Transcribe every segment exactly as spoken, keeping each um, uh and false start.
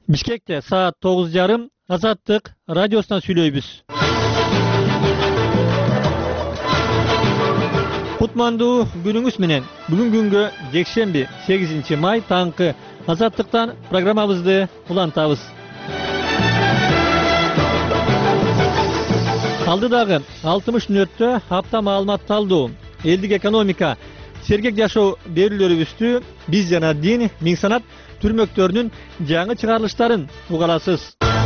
Бишкекте саат тогуз жарым Азаттык радиосунан сүйлөйбүз. Кутмандуу күнүңүз менен. Бүгүн күнгө жекшемби сегизинчи май таңкы Азаттыктан программабызды улантабыз. Алдыдагы алтымыш мүнөттө апта маалымат талдоо, элдик экономика, сергек жашоо берүүлөрүбүздү биз жана дин, миң санат түрмөктөрүнүн жаңы чыгарылыштарын угаласыз.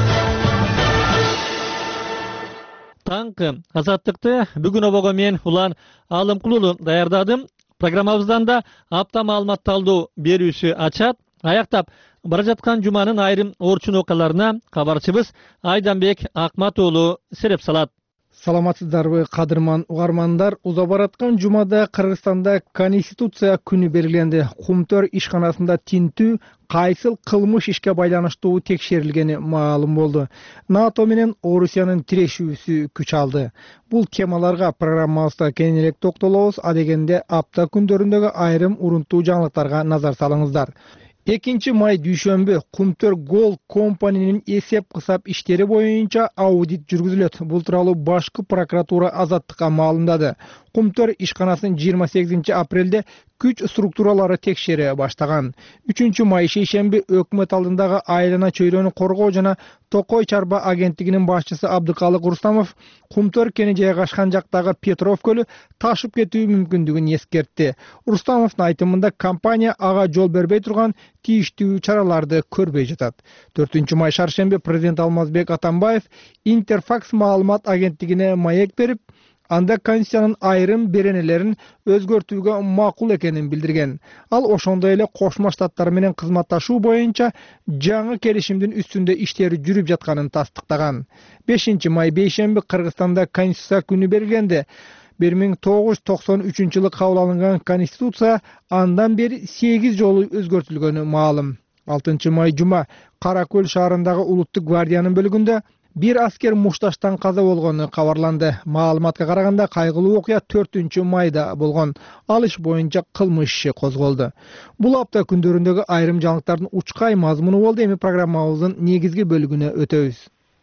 Таңкы Азаттыкты бүгүн обого мен Улан Алымкулуу даярдадым. Программабыздан да апта маалымат талдоо берүүсү ачат. Аяктап бара жаткан жуманын айрым орчун окуяларына кабарчыбыз Айданбек Акматуулу сереп салат. Саламатсыздарбы, кадырман угармандар. Уза бараткан жумада Кыргызстанда Конституция күнү белгиленди. Кумтөр ишканасында тинтүү кайсыл кылмыш ишке байланыштуу текшерилгени маалым болду. НАТО менен Орусиянын тирешүүсү күч алды. Бул темаларга программабызда кеңирээк токтолобуз. Адегенде апта күндөрүндөгү айрым урунттуу жаңылыктарга назар салыңыздар. экинчи май дүйшөмбү Кумтөр Gold компаниянын эсеп-кысап иштери боюнча аудит жүргүзүлөт. Бул тууралуу башкы прокуратура Азаттыкка маалымдады. Кумтөр ишканасын жыйырма сегизинчи апрелде күч структуралары текшере баштаган. үчүнчү май шейшемби өкмөт алдындагы айлана чөйрөнү коргоо жана Токой чарба агенттигинин башчысы Абдыкалык Рустамов Кумтөр кени жайгашкан жактагы Петров көлү ташып кетүү мүмкүндүгүн эскертти. Рустамовдун айтымында компания ага жол бербей турган тийиштүү чараларды көрбөй жатат. төртүнчү май шаршемби президент Алмазбек Атамбаев Интерфакс маалымат агенттигине маек берип, анда Конституциянын айрым беренелерин өзгөртүүгө макул экенин билдирген. Ал ошондой эле Кошмо Штаттар менен кызматташуу боюнча жаңы келишимдин үстүндө иштери жүрүп жатканын тастыктаган. бешинчи май бейшемби Кыргызстанда Конституция күнү белгиленди. бир миң тогуз жүз токсон үчүнчү жылы кабыл алынган Конституция андан бери сегиз жолу өзгөртүлгөнү маалым. алтынчы май жума Кара Көл шаарындагы Улуттук гвардиянын бөлүгүндө бир аскер мушташтан каза болгону кабарланды. Маалыматка караганда кайгылуу окуя төртүнчү майда болгон. Ал иш боюнча кылмыш иши козголду. Бул апта күндөрүндөгү айрым жаңылыктардын учкай мазмуну болду. Эми программабыздын негизги бөлүгүнө өтөбүз.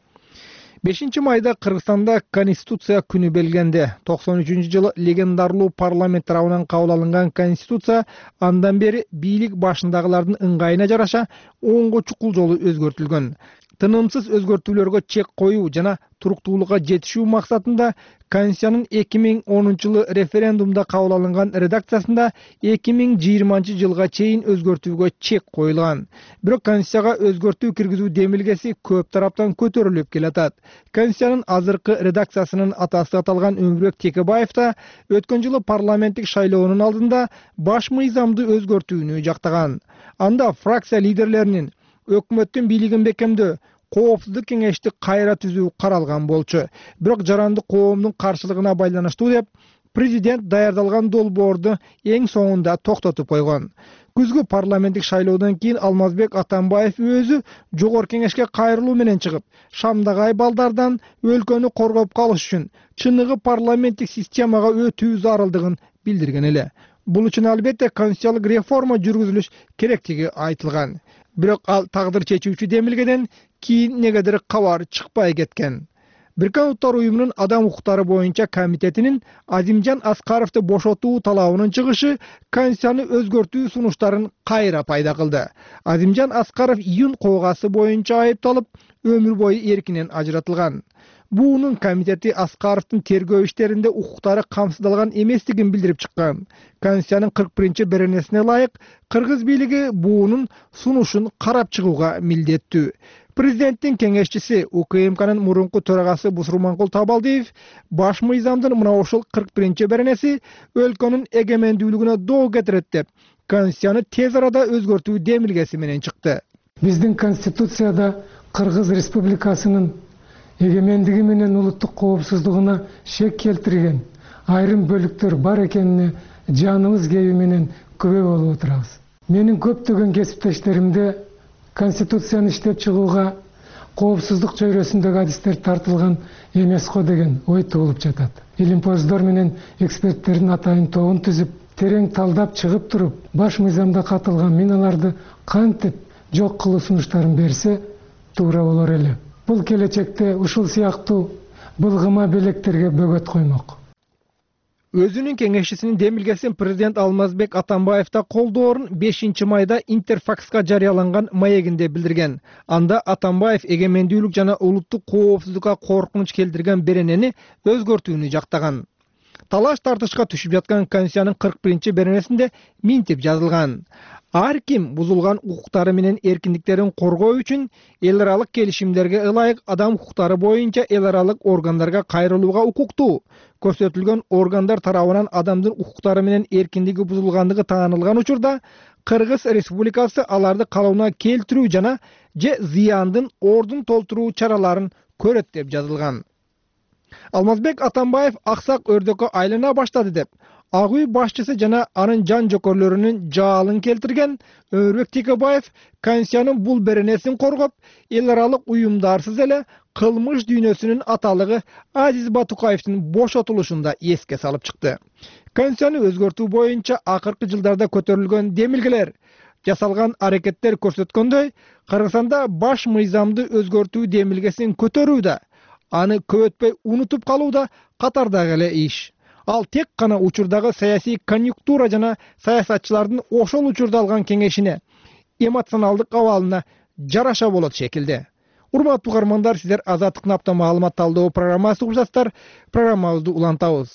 бешинчи майда Кыргызстанда Конституция күнү белгиленди. токсон үчүнчү жылы легендарлуу парламент тарабынан кабыл алынган Конституция андан бери бийлик башындагылардын ыңгайына жараша онго чукул жолу өзгөртүлгөн. Тынымсыз өзгөртүүлөргө чек коюу жана туруктуулукка жетишүү максатында Конституциянын эки миң онунчу жылы референдумда кабыл алынган редакциясында эки миң жыйырманчы жылга чейин өзгөртүүгө чек коюлган. Бирок Конституцияга өзгөртүү киргизүү демилгеси көп тараптан көтөрүлүп келатат. Конституциянын азыркы редакциясынын атасы аталган Өмүрбек Текебаев да өткөн жылы парламенттик шайлоонун алдында баш мыйзамды өзгөртүүнү жактаган. Анда фракция лидерлеринин өкмөттүн бийлигин бекемдөө, коопсуздук кеңешти кайра түзүү каралган болчу. Бирок жарандык коомдун каршылыгына байланыштуу деп президент даярдалган долбоорду эң соңунда токтотуп койгон. Күзгү парламенттик шайлоодон кийин Алмазбек Атамбаев өзү жогорку кеңешке кайрылуу менен чыгып, Шамдагы айбалдардан өлкөнү коргоп калыш үчүн чыныгы парламенттик системага өтүү зарылдыгын билдирген эле. Бул үчүн албетте конституциялык реформа жүргүзүлүш керектиги айтылган. Бирок ал тагдыр чечүүчү демилгеден кийин негедир кабар чыкпай кеткен. Бириккен Улуттар уюмунун адам укуктары боюнча комитетинин Азимжан Аскаровду бошотуу талабынын чыгышы Конституцияны өзгөртүү сунуштарын кайра пайда кылды. Азимжан Аскаров июнь коогасы боюнча айыпталып, өмүр бою эркинен ажыратылган. Буунун комитети Аскаровдун тергөө иштеринде укуктары камсыздалган эместигин билдирип чыккан. Конституциянын кырк биринчи беренесине ылайык Кыргыз бийлиги буунун сунушун карап чыгууга милдеттүү. Президенттин кеңешчиси УКМКнын мурунку төрагасы Бусурманкул Табалдиев баш мыйзамдын мына ушул кырк биринчи беренеси өлкөнүн эгемендүүлүгүнө доо кетирет деп Конституцияны тез арада өзгөртүү демилгеси менен чыкты. Биздин Конституцияда Кыргыз Республикасынын эгемендиги менен улуттук коопсуздугуна шек келтирген айрым бөлүктөр бар экенине жаныбыз кеби менен күбө болуп отурабыз. Менин көптөгөн кесиптештеримде Конституцияны иштеп чыгууга коопсуздук чөйрөсүндөгү адистер тартылган эмес го деген ой туулуп жатат. Илимпоздор менен эксперттердин атайын тобун түзүп, терең талдап чыгып туруп, баш мыйзамда катылган миналарды кантип жок кылуу сунуштарын берсе туура болор эле. Бул келечекте ушул сыяктуу былгыма белектерге бөгөт коймок. Өзүнүн кеңешчисинин демилгесин президент Алмазбек Атамбаевда колдоорун бешинчи майда Интерфакска жарыяланган маегинде билдирген. Анда Атамбаев эгемендүүлүк жана улуттук коопсуздукка коркунуч келтирген беренени өзгөртүүнү жактаган. Талаш тартышка түшүп жаткан Конституциянын кырк биринчи беренесинде минтип жазылган. Ар ким бузулган укуктары менен эркиндиктерин коргоо үчүн эл аралык келишимдерге ылайык адам укуктары боюнча эл аралык органдарга кайрылууга укуктуу. Көрсөтүлгөн органдар тарабынан адамдын укуктары менен эркиндиги бузулгандыгы таанылган учурда Кыргыз Республикасы аларды калыбына келтирүү жана же зыяндын ордун толтуруу чараларын көрөт деп жазылган. Алмазбек Атамбаев аксак өрдөккө айлана баштады деп Ак үй башчысы жана анын жан жокөрлөрүнүн жаалын келтирген Өрбек Текебаев Конституциянын бул беренесин коргоп, эл аралык уюмдарсыз эле кылмыш дүйнөсүнүн аталыгы Азиз Батукаевдин бошотулушун да эске салып чыкты. Конституцияны өзгөртүү боюнча акыркы жылдарда көтөрүлгөн демилгелер, жасалган аракеттер көрсөткөндөй, Кыргызстанда баш мыйзамды өзгөртүү демилгесин көтөрүү да, аны көп өтпөй унутуп калуу да катардагы эле иш. Ал тек гана учурдагы саясий конъюнктура жана саясатчылардын ошол учурда алган кеңешине, эмоционалдык абалына жараша болот шекилде. Урматтуу угармандар, сиздер Азаттыктын апта маалымат талдоо программасы угуп жатсыздар. Программабызды улантабыз.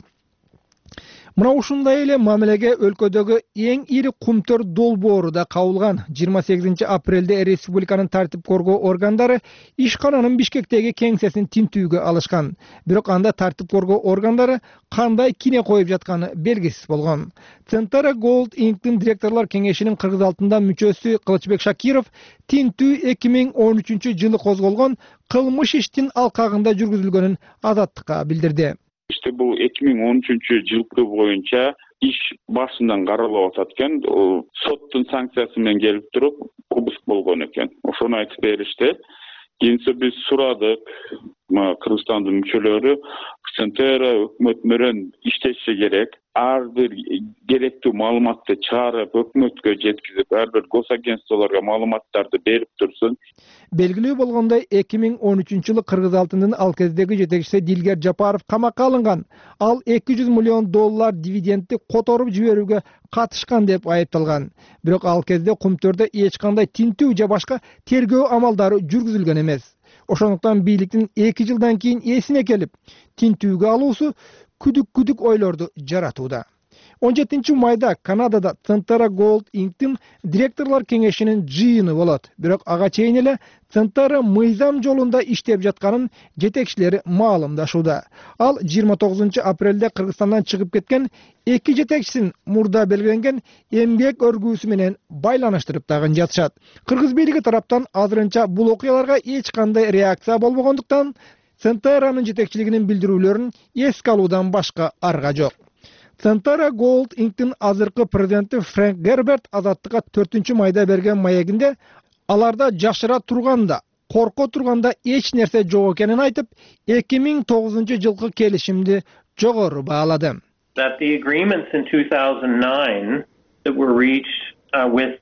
Мына ушундай эле мамилеге өлкөдөгү эң ири кумтөр долбоору да кабылган. жыйырма сегизинчи апрелде республиканын тартип коргоо органдары ишкананын Бишкектеги кеңсесин тинтүүгө алышкан. Бирок анда тартип коргоо органдары кандай кине коюп жатканы белгисиз болгон. Центара Gold Inc-тин директорлор кеңешинин Кыргыз алтында мүчөсү Кылычбек Шакиров тинтүү эки миң он үчүнчү жылы козголгон кылмыш иштин алкагында жүргүзүлгөнүн Азаттыкка билдирди. İşte bu эки миң он үчүнчү жылкы боюнча иш башынан каралып атат экен. Соттун санкциясы менен келип туруп, обыск болгон экен. Ошону айтып беришти. Кийинче биз сурадык, Кыргызстандын мүчөлөрү Центера өкмөт менен иштеши керек. Ар бир керектүү маалыматты чыгарып, өкмөткө жеткизип, ар бир госагентстволорго маалыматтарды берип турсун. Белгилүү болгондой, эки миң он үчүнчү жылы Кыргыз алтынын ал кездеги жетекчиси Дилгер Жапаров камакка алынган. Ал эки жүз миллион доллар дивидендти которуп жиберүүгө катышкан деп айыпталган. Бирок ал кезде кумтөрдө эч кандай тинтүү же башка тергөө амалдары жүргүзүлгөн эмес. Ошондуктан бийликтин эки жылдан кийин эсине келип, тинтүүгө алуусу күдүк-күдүк ойлорду жаратууда. он жетинчи майда Канадада Центара Gold Inc-тин директорлор кеңешинин жыйыны болот. Бирок ага чейин эле Центара мыйзам жолунда иштеп жатканын жетекчилери маалымдашууда. Ал жыйырма тогузунчу апрелде Кыргызстандан чыгып кеткен эки жетекчисин мурда белгиленген эмгек өргүүсү менен байланыштырып дагы жатышат. Кыргыз бийлиги тараптан азырынча бул окуяларга эч кандай реакция болбогондуктан Центаранын жетекчилигинин билдирүүлөрүн эске алуудан башка арга жок. Центара Gold Inc-тин азыркы президенти Фрэнк Герберт Азаттыкка төртүнчү майда берген маегинде аларда жашыра турганда, корко турганда эч нерсе жок экенин айтып, эки миң тогузунчу жылкы келишимди жогору баалады. That the agreements in two thousand nine that were reached uh, with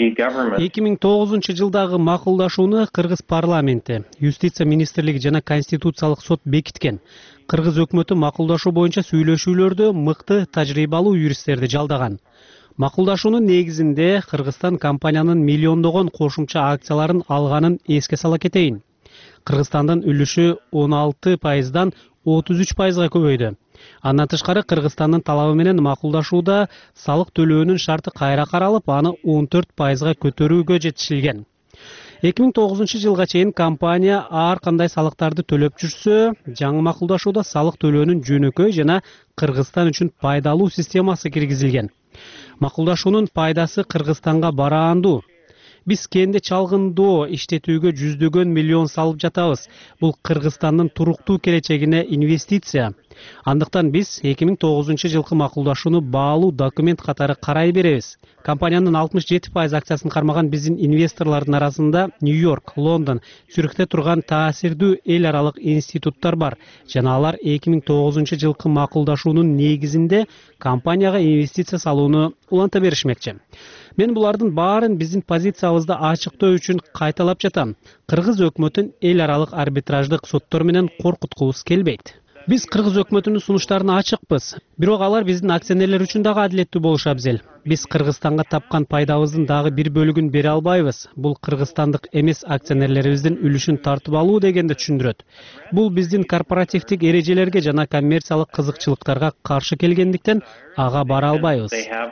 эки миң тогузунчу жылдагы макулдашууну Кыргыз парламенти, Юстиция министрлиги жана Конституциялык сот бекиткен. Кыргыз өкмөтү макулдашуу боюнча сүйлөшүүлөрдө мыкты тажрыйбалуу юристтерди жалдаган. Макулдашуунун негизинде Кыргызстан компаниянын миллиондогон кошумча акцияларын алганын эске сала кетейин. Кыргызстандын үлүшү он алты пайыздан отуз үч пайызга көбөйдү. Андан тышкары Кыргызстандын талабы менен макулдашууда салык төлөөнүн шарты кайра каралып, аны он төрт пайызга көтөрүүгө жетишилген. эки миң тогузунчу жылга чейин компания ар кандай салыктарды төлөп жүрсө, жаңы макулдашууда салык төлөөнүн жөнөкөй жана Кыргызстан үчүн пайдалуу системасы киргизилген. Макулдашуунун пайдасы Кыргызстанга бараандуу. Биз кенде чалгындоо иштетүүгө жүздөгөн миллион салып жатабыз. Бул Кыргызстандын туруктуу келечегине инвестиция. Андыктан биз эки миң тогузунчу жылкы макулдашууну баалуу документ катары карай беребиз. Компаниянын алтымыш жети пайыз акциясын кармаган биздин инвесторлордун арасында Нью-Йорк, Лондон, Цюрихте турган таасирдүү эл аралык институттар бар. Жана алар эки миң тогузунчу жылкы макулдашуунун негизинде компанияга инвестиция салууну уланта беришмекчи. Мен булардын баарын биздин позициябызды ачыктоо үчүн кайталап жатам. Кыргыз өкмөтүн эл аралык арбитраждык соттор менен коркуткубуз келбейт. Биз кыргыз өкмөтүнүн сунуштарына ачыкпыз. Бирок алар биздин акционерлер үчүн дагы адилеттүү болушу абзел. Биз Кыргызстанга тапкан пайдабыздын дагы бир бөлүгүн бере албайбыз. Бул кыргызстандык эмес акционерлерибиздин үлүшүн тартып алуу дегенди түшүндүрөт. Бул биздин корпоративдик эрежелерге жана коммерциялык кызыкчылыктарга каршы келгендиктен ага бара албайбыз.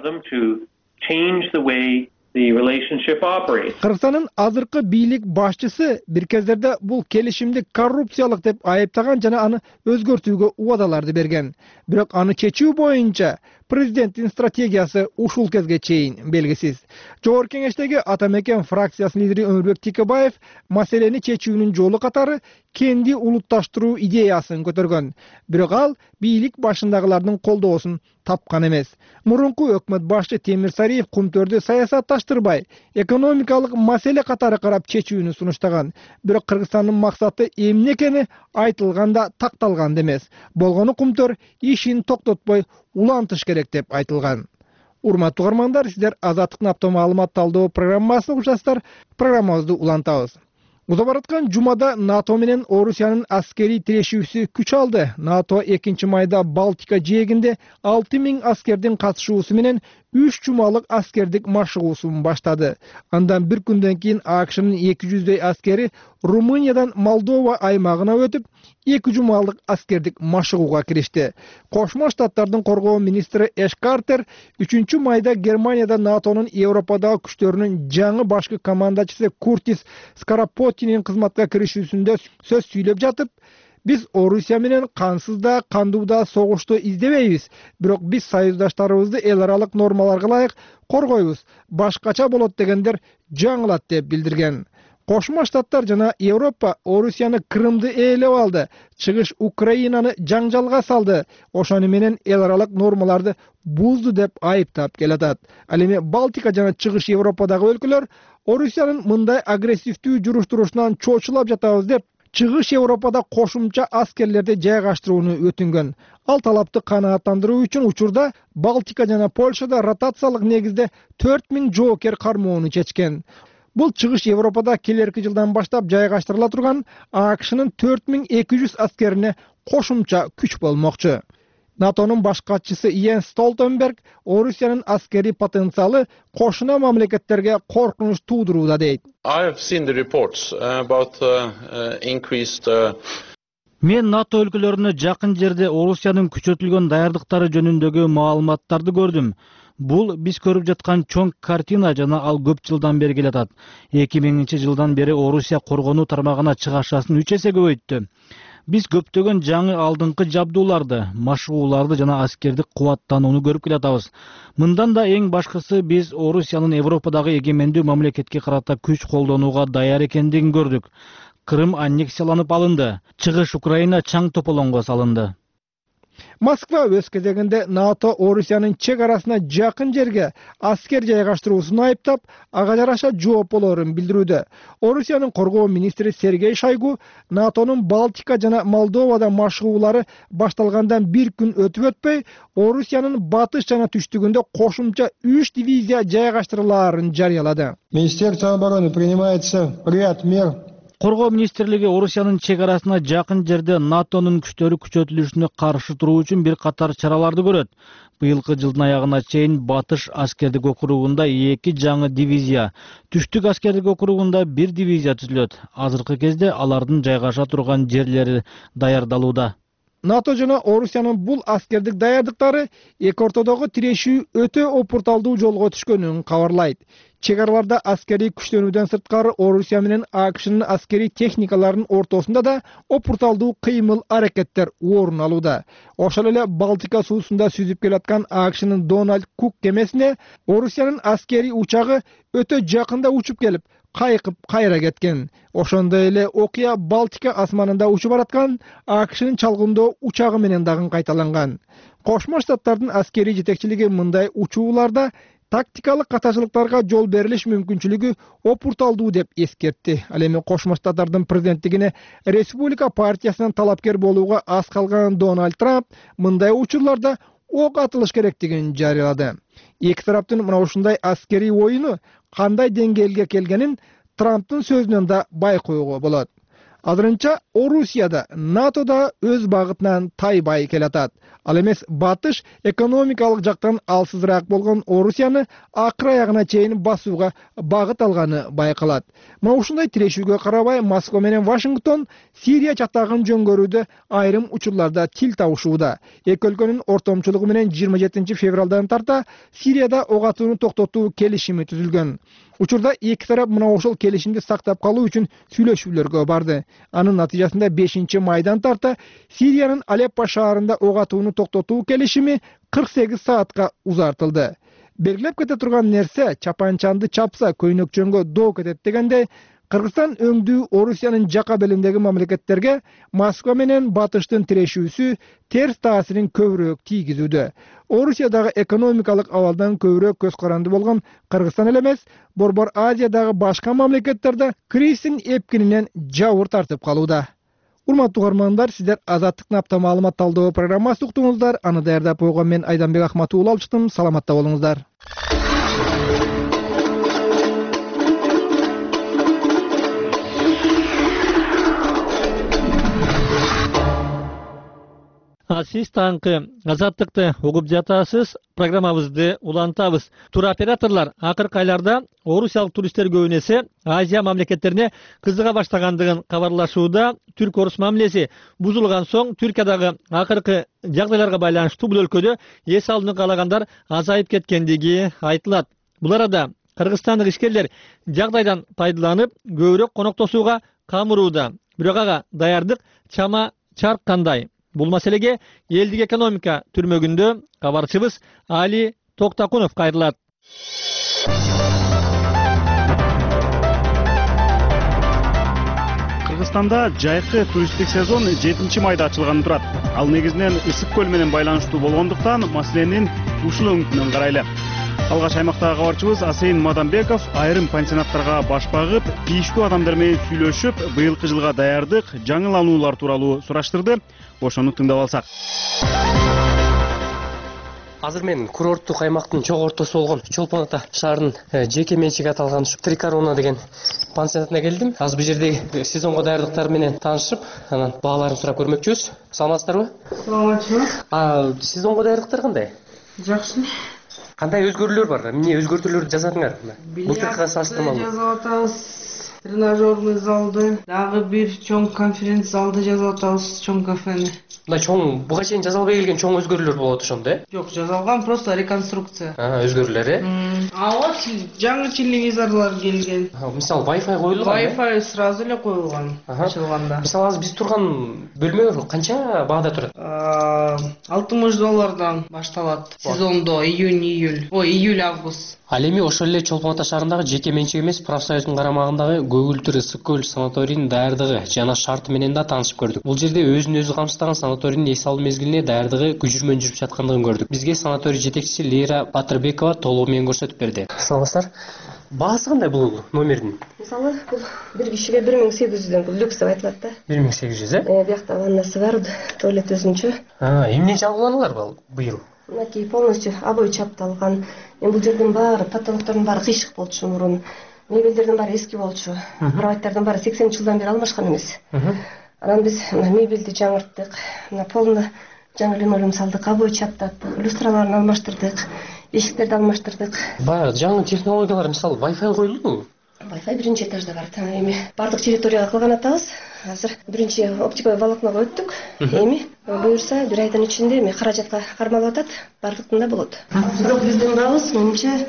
Кыргызстандын азыркы бийлик башчысы бир кездерде бул келишимди коррупциялык деп айыптаган жана аны өзгөртүүгө убадаларды берген. Бирок аны чечүү боюнча президенттин стратегиясы ушул кезге чейин белгисиз. Жогорку кеңештеги Ата Мекен фракциясынын лидери Өмүрбек Текебаев маселени чечүүнүн жолу катары кенди улутташтыруу идеясын көтөргөн. Бирок ал бийлик башындагылардын колдоосун тапкан эмес. Мурунку өкмөт башчы Темир Сариев Кумтөрдү саясатташтырбай, экономикалык маселе катары карап чечүүнү сунуштаган. Бирок Кыргызстандын максаты эмне экени айтылганда такталган эмес. Болгону Кумтөр ишин токтотпой улантыш керек деп айтылган. Урматтуу угармандар, сиздер Азаттыктын апта маалымат талдоо программасын угушасыздар. Программабызды улантабыз. Уза бараткан жумада НАТО менен Орусиянын аскери тирешүүсү күч алды. НАТО экинчи майда Балтика жээгинде алты миң аскердин катышуусу менен үч жумалык аскердик машыгуусун баштады. Андан бир күндөн кийин АКШнын эки жүздөй аскери Румыниядан Молдова аймагына өтүп, эки жумалык аскердик машыгууга киришти. Кошмо Штаттардын коргоо министри Эш Картер үчүнчү майда Германияда НАТОнун Европадагы күчтөрүнүн жаңы башкы командачысы Куртис Скарапоттинин кызматка киришүүсүндө сөз сүйлөп жатып, биз Орусия менен кансыз да, кандуу да согушту издебейбиз, бирок биз союздаштарыбызды эл аралык нормаларга ылайык коргойбуз. Башкача болот дегендер жаңылат деп билдирген. Кошмо Штаттар жана Европа Орусияны Крымды ээлеп алды, чыгыш Украинаны жаңжалга салды, ошону менен эл аралык нормаларды бузду деп айыптап келатат. Ал эми Балтика жана чыгыш Европадагы өлкөлөр Орусиянын мындай агрессивдүү журуштурушунан чочулап жатабыз деп чыгыш Европада кошумча аскерлерди жайгаштырууну өтүнгөн. Ал талапты канааттандыруу үчүн учурда Балтика жана Польшада ротациялык негизде төрт миң жоокер кармоону чечкен. Бул чыгыш Европада келерки жылдан баштап жайгаштырыла турган АКШнын төрт миң эки жүз аскерине кошумча күч болмокчу. НАТОнун баш катчысы Йенс Столтенберг Орусиянын аскери потенциалы кошуна мамлекеттерге коркунуч туудурууда дейт. I have seen the reports about uh, uh, increased uh... Мен НАТО өлкөлөрүнө жакын жерде Орусиянын күчөтүлгөн даярдыктары жөнүндөгү маалыматтарды көрдүм. Бул биз көрүп жаткан чоң картина жана ал көп жылдан бери келатат. эки миңинчи жылдан бери Орусия коргонуу тармагына чыгашасын үч эсе көбөйттү. Биз көптөгөн жаңы алдыңкы жабдууларды, машыгууларды жана аскердик кубаттанууну көрүп келатабыз. Мындан да эң башкысы биз Орусиянын Европадагы эгемендүү мамлекетке карата күч колдонууга даяр экендигин көрдүк. Крым аннексияланып алынды. Чыгыш Украина чаң тополоңго салынды. Москва өз кезегинде НАТО Орусиянын чек арасына жакын жерге аскер жайгаштыруусун айыптап, ага жараша жооп болорун билдирүүдө. Орусиянын коргоо министри Сергей Шойгу НАТОнун Балтика жана Молдовада машыгуулары башталгандан бир күн өтүп өтпөй, Орусиянын батыш жана түштүгүндө кошумча үч дивизия жайгаштырылаарын жарыялады. Министерство обороны принимается ряд мер. Коргоо министрлиги Орусиянын чек арасына жакын жерде НАТОнун күчтөрү күчөтүлүшүнө каршы туруу үчүн бир катар чараларды көрөт. Быйылкы жылдын аягына чейин Батыш аскердик округунда эки жаңы дивизия, Түштүк аскердик округунда бир дивизия түзүлөт. Азыркы кезде алардын жайгаша турган жерлери даярдалууда. НАТО жана Орусиянын бул аскердик даярдыктары эки ортодогу тирешүү өтө опурталдуу жолго түшкөнүн кабарлайт. Чек араларда аскери күчтөнүүдөн сырткары Орусия менен АКШнын аскери техникаларынын ортосунда да опурталдуу кыймыл аракеттер орун алууда. Ошол эле Балтика суусунда сүзүп келаткан АКШнын Дональд Кук кемесине Орусиянын аскери учагы өтө жакында учуп келип, кайкып кайра кеткен. Ошондой эле окуя Балтика асманында учуп бараткан АКШнын чалгындоо учагы менен дагы кайталанган. Кошмо Штаттардын аскери жетекчилиги мындай учууларда тактикалык катачылыктарга жол берилиш мүмкүнчүлүгү опурталдуу деп эскертти. Ал эми Кошмо Штаттардын президенттигине Республика партиясынан талапкер болууга аз калган Дональд Трамп мындай учурларда ок атылыш керектигин жарыялады. Эки тараптын мына ушундай аскерий оюну кандай деңгээлге келгенин Трамптын сөзүнөн да байкоого болот. Азырынча Орусияда НАТОда өз багытынан тайбай келатат. Ал эмес батыш экономикалык жактан алсызыраак болгон Орусияны акыр аягына чейин басууга багыт алганы байкалат. Мына ушундай тирешүүгө карабай Москва менен Вашингтон Сирия чатагын жөнгөрүүдө айрым учурларда тил табышууда. Эки өлкөнүн ортомчулугу менен жыйырма жетинчи февралдан тарта Сирияда ок атууну токтотуу келишими түзүлгөн. Учурда эки тарап мына ошол келишимди сактап калуу үчүн сүйлөшүүлөргө барды. Анын натыйжасында бешинчи майдан тарта Сириянын Алеппо шаарында ок атууну токтотуу келишими кырк сегиз саатка узартылды. Белгилеп кете турган нерсе чапанчанды чапса көйнөкчөнгө доо кетет дегенде Кыргызстан өңдүү Орусиянын жака белиндеги мамлекеттерге Москва менен батыштын тирешүүсү терс таасирин көбүрөөк тийгизүүдө. Орусиядагы экономикалык абалдан көбүрөөк көз каранды болгон Кыргызстан эле эмес, Борбор Азиядагы башка мамлекеттерде кризистин эпкининен жабыр тартып калууда. Урматтуу угармандар, сиздер Азаттыктын апта маалымат талдоо программасын уктуңуздар. Аны даярдап койгон мен Айданбек Ахматуулу алып чыктым. Саламатта болуңуздар. Сиз таңкы Азаттыкты угуп жатасыз. Программабызды улантабыз. Туроператорлар акыркы айларда орусиялык туристтер көбүнесе Азия мамлекеттерине кызыга баштагандыгын кабарлашууда. Түрк-орус мамилеси бузулган соң Түркиядагы акыркы жагдайларга байланыштуу бул өлкөдө эс алууну каалагандар азайып кеткендиги айтылат. Бул арада кыргызстандык ишкерлер жагдайдан пайдаланып көбүрөөк коноктошууга камырууда. Бирок ага даярдык чама чарк кандай? Бул маселеге элдик экономика түрмөгүндө кабарчыбыз Али Токтакунов кайрылат. Кыргызстанда жайкы туристтик сезон жетинчи майда ачылганы турат. Ал негизинен ысык көл менен байланыштуу болгондуктан маселенин ушул өңүтүнөн карайлы. Алгач аймактагы кабарчыбыз Асейин Мадамбеков айрым пансионаттарга баш багып, тийиштүү адамдар менен сүйлөшүп, быйылкы жылга даярдык, жаңылануулар тууралуу сураштырды. Ошону тыңдап алсак. Азыр мен курорттук аймактын чоң ортосу болгон Чолпон Ата шаарынын жеке менчиге аталган Трикарона деген пансионатына келдим. Азыр бул жердеги сезонго даярдыктар менен таанышып, анан бааларын сурап көрмөкчүбүз. Саламатсыздарбы? Саламатчылык. А сезонго даярдыктар кандай? Жакшы. Кандай өзгөрүүлөр бар? Эмне өзгөртүүлөрдү жасадыңар? Былтыркыга салыштырмалуу. Жазып атабыз. Тренажерный залды, дагы бир чоң конференц залды жазып атабыз, чоң кафени. Мына чоң буга чейин жасалбай келген чоң өзгөрүүлөр болот ошондо, э? Жок, жасалган просто реконструкция. А, өзгөрүүлөр, э? Ага, жаңы телевизорлор келген. Мисалы, Wi-Fi коюлган. Wi-Fi сразу эле коюлган ачылганда. Мисалы, азыр биз турган бөлмө канча баада турат? алтымыш доллардан башталат. Сезондо июнь-июль. Ой, июль-август. Ал эми ошол эле Чолпон Ата шаарындагы жеке менчик эмес профсоюздун карамагындагы Көгүлтүр ысык көл санаторийинин даярдыгы жана шарты менен да таанышып көрдүк. Бул жерде өзүн өзү камсыздаган санаторийдин эс алуу мезгилине даярдыгы күжүрмөн жүрүп жаткандыгын көрдүк. Бизге санаторий жетекчиси Лейра Батырбекова толугу менен көрсөтүп берди. Саламатсыздар. Баасы кандай бул номердин? Мисалы, бул бир кишиге бир миң сегиз жүздөн бул люкс деп айтылат да. бир миң сегиз жүз, э? Э, биякта ваннасы бар, туалет өзүнчө. А, эмне жаңыланулар бул быйыл? Мынакей полностью обой чапталган. Эми бул жердин баары, потолоктордун баары кыйшык болчу мурун. Мебелдердин баары эски болчу. Кроваттардын баары сексенинчи жылдан бери алмашкан эмес. Анан биз мебелди жаңырттык. Мына полно жаңы линолеум салдык, обой чаптаттык, люстраларын алмаштырдык, эшиктерди алмаштырдык. Баягы жаңы технологиялар, мисалы, Wi-Fi коюлдубу? Wi-Fi биринчи этажда бар. Эми бардык территорияга кылган атабыз. Азыр биринчи оптиковый волокного өттүк. Эми буюрса бир айдын ичинде эми каражатка кармалып атат, бардыктын да болот. Бирок биздин бабыз менимче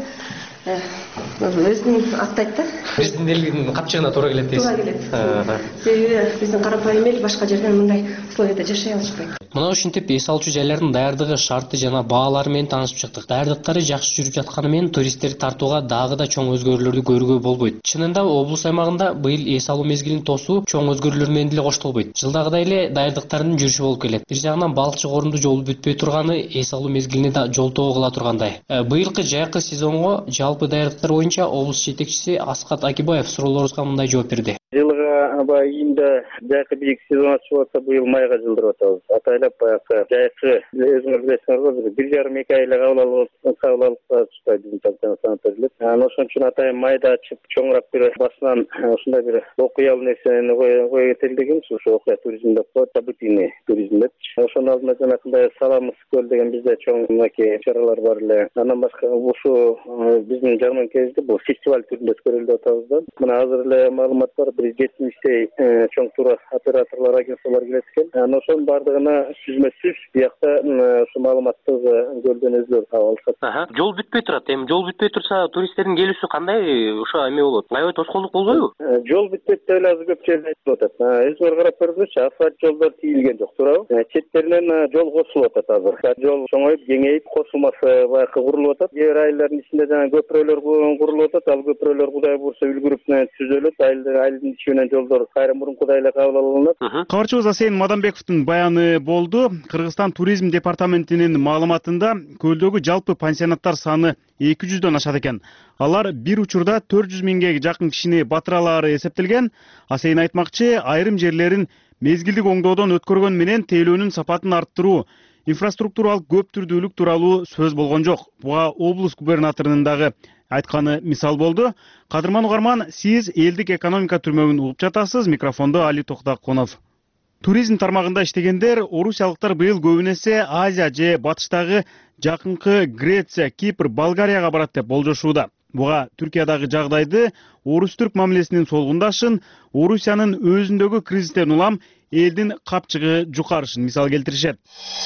өзүн аттайт да. Биздин элдин капчыгына туура келет дейсиз. Туура келет. Себеби биздин карапайым эл башка жерден мындай условияда жашай алышпайт. Мына ушинтип эс алуучу жайлардын даярдыгы, шарты жана баалары менен таанышып чыктык. Даярдыктары жакшы жүрүп жатканы менен туристтерди тартууга дагы да чоң өзгөрүүлөрдү көрүүгө болбойт. Чынында облус аймагында быйыл эс алуу мезгилин тосуу чоң өзгөрүүлөр менен деле коштолбойт. Жылдагыдай эле даярдыктардын жүрүшү болуп келет. Бир жагынан балыкчы орунду жолу бүтпөй турганы эс алуу мезгилине да жолтоо кыла тургандай. Быйылкы жайкы сезонго жалпы даярдыктар боюнча облус жетекчиси Аскат Акибаев суроолорубузга мындай жооп берди. Жылга баягы июнда жайкы бийик сезон ачып атса, быйыл майга жылдырып атабыз. Атайлап баягы жайкы өзүңөр билесиңер го, бир жарым эки айла кабыл алып кабыл алып атышпайт биздин топтон санаторийлер. Анан ошон үчүн атайын майда ачып чоңураак бир басынан ушундай бир окуялуу нерсени кое кетели дегенбиз. Ошо окуя туризм деп коет, событийный туризм деп. Ошонун алдында жанакындай саламыз көл деген бизде чоң мынакей чаралар бар эле. Андан башка ушу биздин жарманкебизде бул фестиваль түрүндө өткөрөлүп атабыз да. Мына азыр эле маалымат бар, бир жетимиштей чоң тур операторлор, агентстволор келет экен. Анан ошонун бардыгына сүзмө-сүз биякта ушу маалыматты көлдөн өздөрү таап алышат. Жол бүтпөй турат. Эми жол бүтпөй турса, туристтердин келүүсү кандай ошо эме болот? Аябай тоскоолдук болбойбу? Жол бүтпөйт деп эле азыр көп жерде айтылып атат. Өзүңөр карап көрдүңүзчү, асфальт жолдор тийилген жок, туурабы? Четтеринен жол кошулуп атат азыр. Жол чоңоюп, кеңейип, кошулмасы баягы курулуп атат. Жер айылдардын ичинде жана көпүрөлөр курулуп атат. Ал көпүрөлөр Кудай буйрса үлгүрүп түзөлөт. Айылдын ичи менен жолдор кайра мурункудай эле кабыл алынат. Кабарчыбыз Асейин Мадамбековдун баяны болду. Кыргызстан туризм департаментинин маалыматында көлдөгү жалпы пансионаттар саны эки жүздөн ашат экен. Алар бир учурда төрт жүз миңге жакын кишини батыра алаары эсептелген. Асейин айтмакчы, айрым жерлерин мезгилдик оңдоодон өткөргөн менен тейлөөнүн сапатын арттыруу, инфраструктуралык көптүрдүүлүк тууралуу сөз болгон жок. Буга облус губернаторунун дагы айтканы мисал болду. Кадырман угарман, сиз элдик экономика түрмөгүн угуп жатасыз. Микрофондо Али Токтакунов. Туризм тармагында иштегендер орусиялыктар быйыл көбүнесе Азия же батыштагы жакынкы Греция, Кипр, Болгарияга барат деп болжошууда. Буга Түркиядагы жагдайды, орус-түрк мамилесинин солгундашын, Орусиянын өзүндөгү кризистен улам элдин капчыгы жукарышын мисал келтиришет.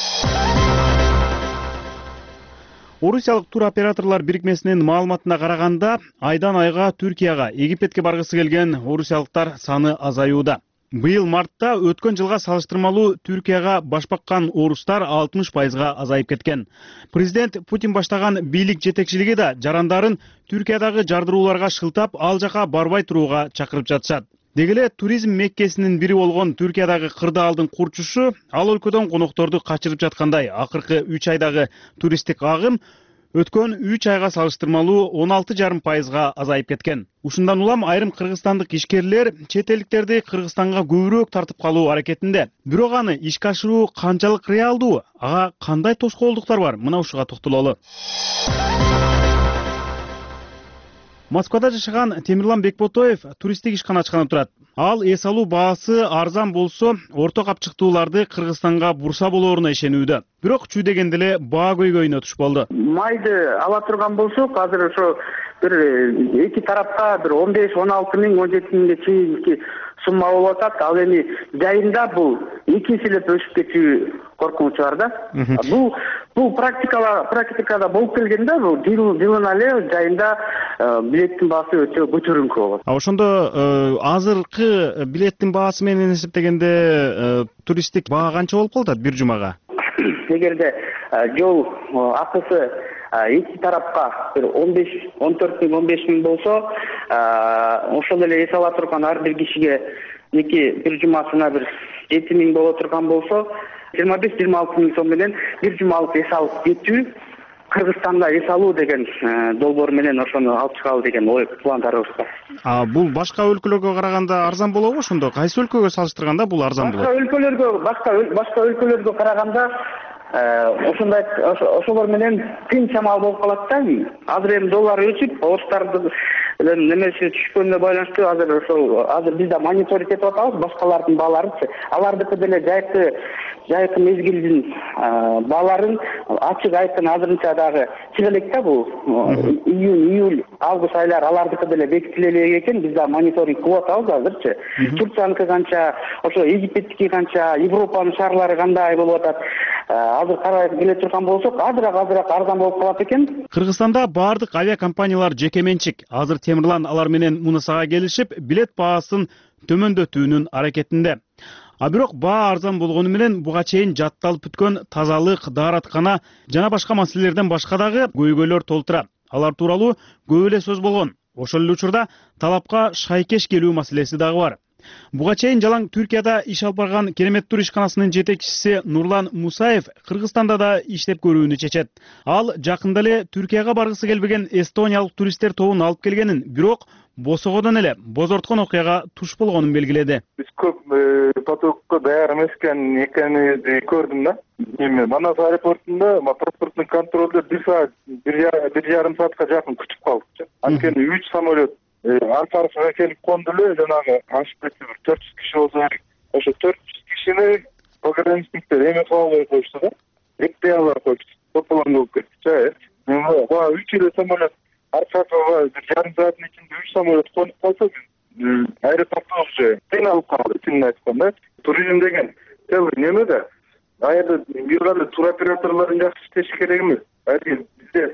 Орусиялык тур операторлор бирикмесинин маалыматына караганда, айдан айга Түркияга, Египетке баргысы келген орусиялыктар саны азаюуда. Быйыл мартта өткөн жылга салыштырмалуу Түркияга баш баккан орустар алтымыш пайызга азайып кеткен. Президент Путин баштаган бийлик жетекчилиги да жарандарын Түркиядагы жардырууларга шылтап, ал жака барбай турууга чакырып жатышат. Дегеле туризм меккесинин бири болгон Түркиядагы кырдаалдын курчушу ал өлкөдөн конокторду качырып жаткандай. Акыркы үч айдагы туристтик агым өткөн үч айга салыштырмалуу он алты жарым пайызга азайып кеткен. Ушундан улам айрым кыргызстандык ишкерлер чет элдиктерди Кыргызстанга көбүрөөк тартып калуу аракетинде. Бирок аны ишке ашыруу канчалык реалдуу? Ага кандай тоскоолдуктар бар? Мына ушуга токтололу. Москвада жашаган Темирлан Бекботоев туристтик ишкана ачкан турат. Ал эс алуу баасы арзан болсо, орто капчыктууларды Кыргызстанга бурса болооруна ишенүүдө. Бирок чүй дегенде эле баа көйгөйүнө туш болду. Майды ала турган болсок, азыр ошо бир эки тарапка бир он беш он алты миң он жети миңге чейинки сумма болуп атат. Ал эми жайында бул эки эселеп өсүп кетүү коркунучу бар да. Бул бул практикала практикада болуп келгенде бул жылына эле жайында билеттин баасы өтө көтөрүнкү болот. А ошондо азыркы билеттин баасы менен эсептегенде туристтик баа канча болуп калат бир жумага? Эгерде жол акысы эки тарапка бир он беш он төрт миң он беш миң болсо, ошол эле эс ала турган ар бир кишиге эки бир жумасына бир жети миң боло турган болсо, жыйырма беш жыйырма алты миң сом менен бир жумалык эс алып кетүү, Кыргызстанда эс алуу деген долбоор менен ошону алып чыгалы деген ой пландарыбыз бар. А бул башка өлкөлөргө караганда арзан болобу ошондо? Кайсы өлкөгө салыштырганда бул арзан болот? Башка өлкөлөргө, башка башка өлкөлөргө караганда ошондой ошолор менен кыйын чамал болуп калат да. Азыр эми доллар өсүп, орустардын немеси түшкөнүнө байланыштуу азыр ошол азыр биз да мониторинг этип атабыз башкалардын бааларынчы. Алардыкы деле жайкы жайкы мезгилдин бааларын ачык айткан азырынча дагы чыга элек да бул. Июнь, июль, август айлары алардыкы деле бекитиле элек экен. Биз да мониторинг кылып атабыз азырчы. Турцияныкы канча, ошо Египеттики канча, Европанын шаарлары кандай болуп атат. Азыр карай келе турган болсок, азыраак азыраак арзан болуп калат экен. Кыргызстанда баардык авиакомпаниялар жеке менчик. Азыр Темирлан алар менен мунусага келишип, билет баасын төмөндөтүүнүн аракетинде. А бирок баа арзан болгону менен буга чейин жатталып бүткөн тазалык, даараткана жана башка маселелерден башка дагы көйгөйлөр толтура. Алар тууралуу көп эле сөз болгон. Ошол эле учурда талапка шайкеш келүү маселеси дагы бар. Буга чейин жалаң Түркияда иш алып барган Керемет тур ишканасынын жетекчиси Нурлан Мусаев Кыргызстанда да иштеп көрүүнү чечет. Ал жакында эле Түркияга баргысы келбеген эстониялык туристтер тобун алып келгенин, бирок босогодон эле бозорткон окуяга туш болгонун белгиледи. Биз көп потокко даяр эмескен экенибизди көрдүм да. Эми Манас аэропортунда паспорттун контролдо бир саат бир жарым саатка жакын күтүп калдык. Анткени үч самолет арка-аркага келип конду эле, жанагы ашып кетти, бир төрт жүз киши болсо керек. Ошо төрт жүз кишини пограничниктер эме кыла албай коюшту да. Эктей албай коюшту. Тополон болуп кетти. Баа үч эле самолет арка-аркага бир жарым сааттын ичинде үч самолет конуп калса, биз аэропортто уже кыйналып калды, чынын айтканда. Туризм деген целый неме да. Аерде бир кандай туроператорлордун жакшы иштеши керек эмес. Айры бизде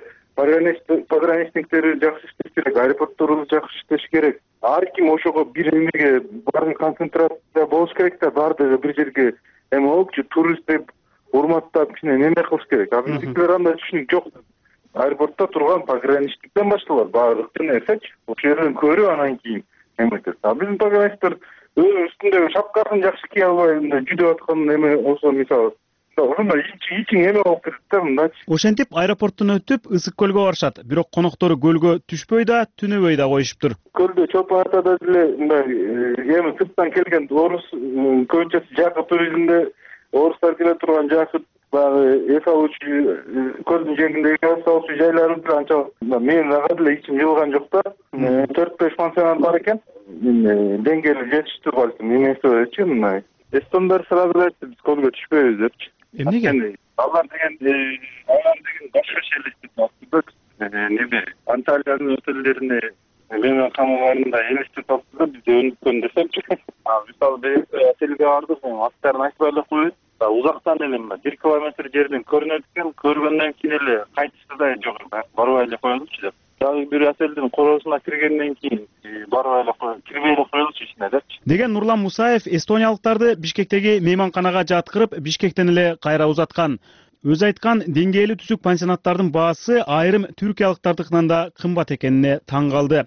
пограничниктер жакшы иштеш керек, аэропортторубуз жакшы иштеш керек. Ар ким ошого бир эмеге бардык концентрация болуш керек да, бардыгы бир жерге эме болупчу, турист деп урматтап кичине неме кылыш керек. А биздикилер андай түшүнүк жок. Аэропортто турган пограничниктен башталат баардык нерсечи. Ошол жерден көрүп анан кийин эме этет. А биздин пограничниктер үстүндөгү шапкасын жакшы кие албай жүдөп аткан эме болсо мисалы ошондо ичиң эме болуп кетет да мындачы. Ошентип аэропорттон өтүп Ысык көлгө барышат. Бирок коноктору көлгө түшпөй да, түнөбөй да коюшуптур. Көлдө чолпон атада деле мындай эми сырттан келген орус көбүнчөсү жакы туризмде орустар келе турган жакы баягы эс алуучу көлдүн жээгиндеги эс алуучу жайларыбыз анча менин ага деле ичим жылган жок да. төрт беш пансионат бар экен. Деңгээли жетиштүү балким эмесичи мындай. Эстондар сразу айтты, биз көлгө түшпөйбүз депчи. Эмнеге? Алар деген алар деген башка элестетип неме Анталиянын отелдерине мейман камаларында элестетип алды да, бизде өнүккөн десемчи. Мисалы отелге бардык, аттарын айтпай эле коюп, узактан эле бир километр жерден көрүнөт экен, көргөндөн кийин эле кайтышты да жок, барбай эле коелучу деп. Дагы бир отелдин коросуна киргенден кийин барбай эле коюп, кирбей эле коелучу ичине депчи. Деген Нурлан Мусаев эстониялыктарды Бишкектеги мейманканага жаткырып, Бишкектен эле кайра узаткан. Өзү айткан, деңгээли түзүк пансионаттардын баасы айрым түркиялыктардыкынан да кымбат экенине таң калды.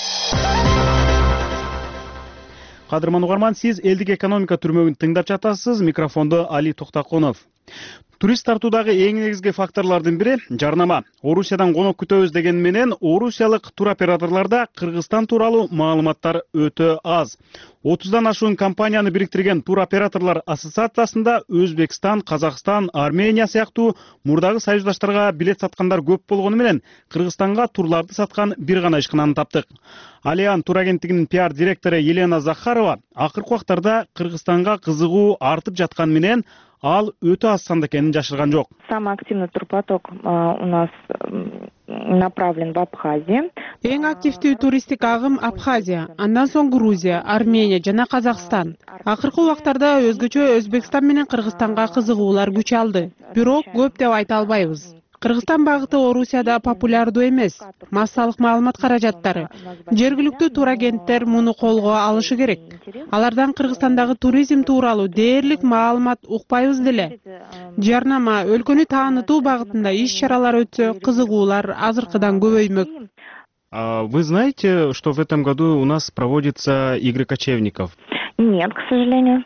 Кадырман угарман, сиз элдик экономика түрмөгүн тыңдап жатасыз. Микрофондо Али Токтаконов. Турист тартуудагы эң негизги факторлордун бири жарнама. Орусиядан конок күтөбүз деген менен орусиялык туроператорлордо Кыргызстан тууралуу маалыматтар өтө аз. отуздан ашуун компанияны бириктирген туроператорлор ассоциациясында Өзбекстан, Казакстан, Армения сыяктуу мурдагы союздаштарга билет саткандар көп болгону менен Кыргызстанга турларды саткан бир гана ишкананы таптык. Алиан тур агенттигинин пиар директору Елена Захарова акыркы убактарда Кыргызстанга кызыгуу артып жаткан менен ал өтө аз санда экенин жашырган жок. Самый активный турпоток у нас направлен в Абхазию. Эң активдүү туристтик агым Абхазия, андан соң Грузия, Армения жана Казакстан. Акыркы убактарда өзгөчө Өзбекстан менен Кыргызстанга кызыгуулар күч алды. Бирок көп деп айта албайбыз. Кыргызстан багыты Орусияда популярдуу эмес. Массалык маалымат каражаттары. Жергиликтүү турагенттер муну колго алышы керек. Алардан Кыргызстандагы туризм тууралуу дээрлик маалымат укпайбыз деле. Жарнама, өлкөнү таанытуу багытында иш-чаралар өтсө, кызыгуулар азыркыдан көбөймөк. Вы знаете, что в этом году у нас проводится игры кочевников? Нет, к сожалению.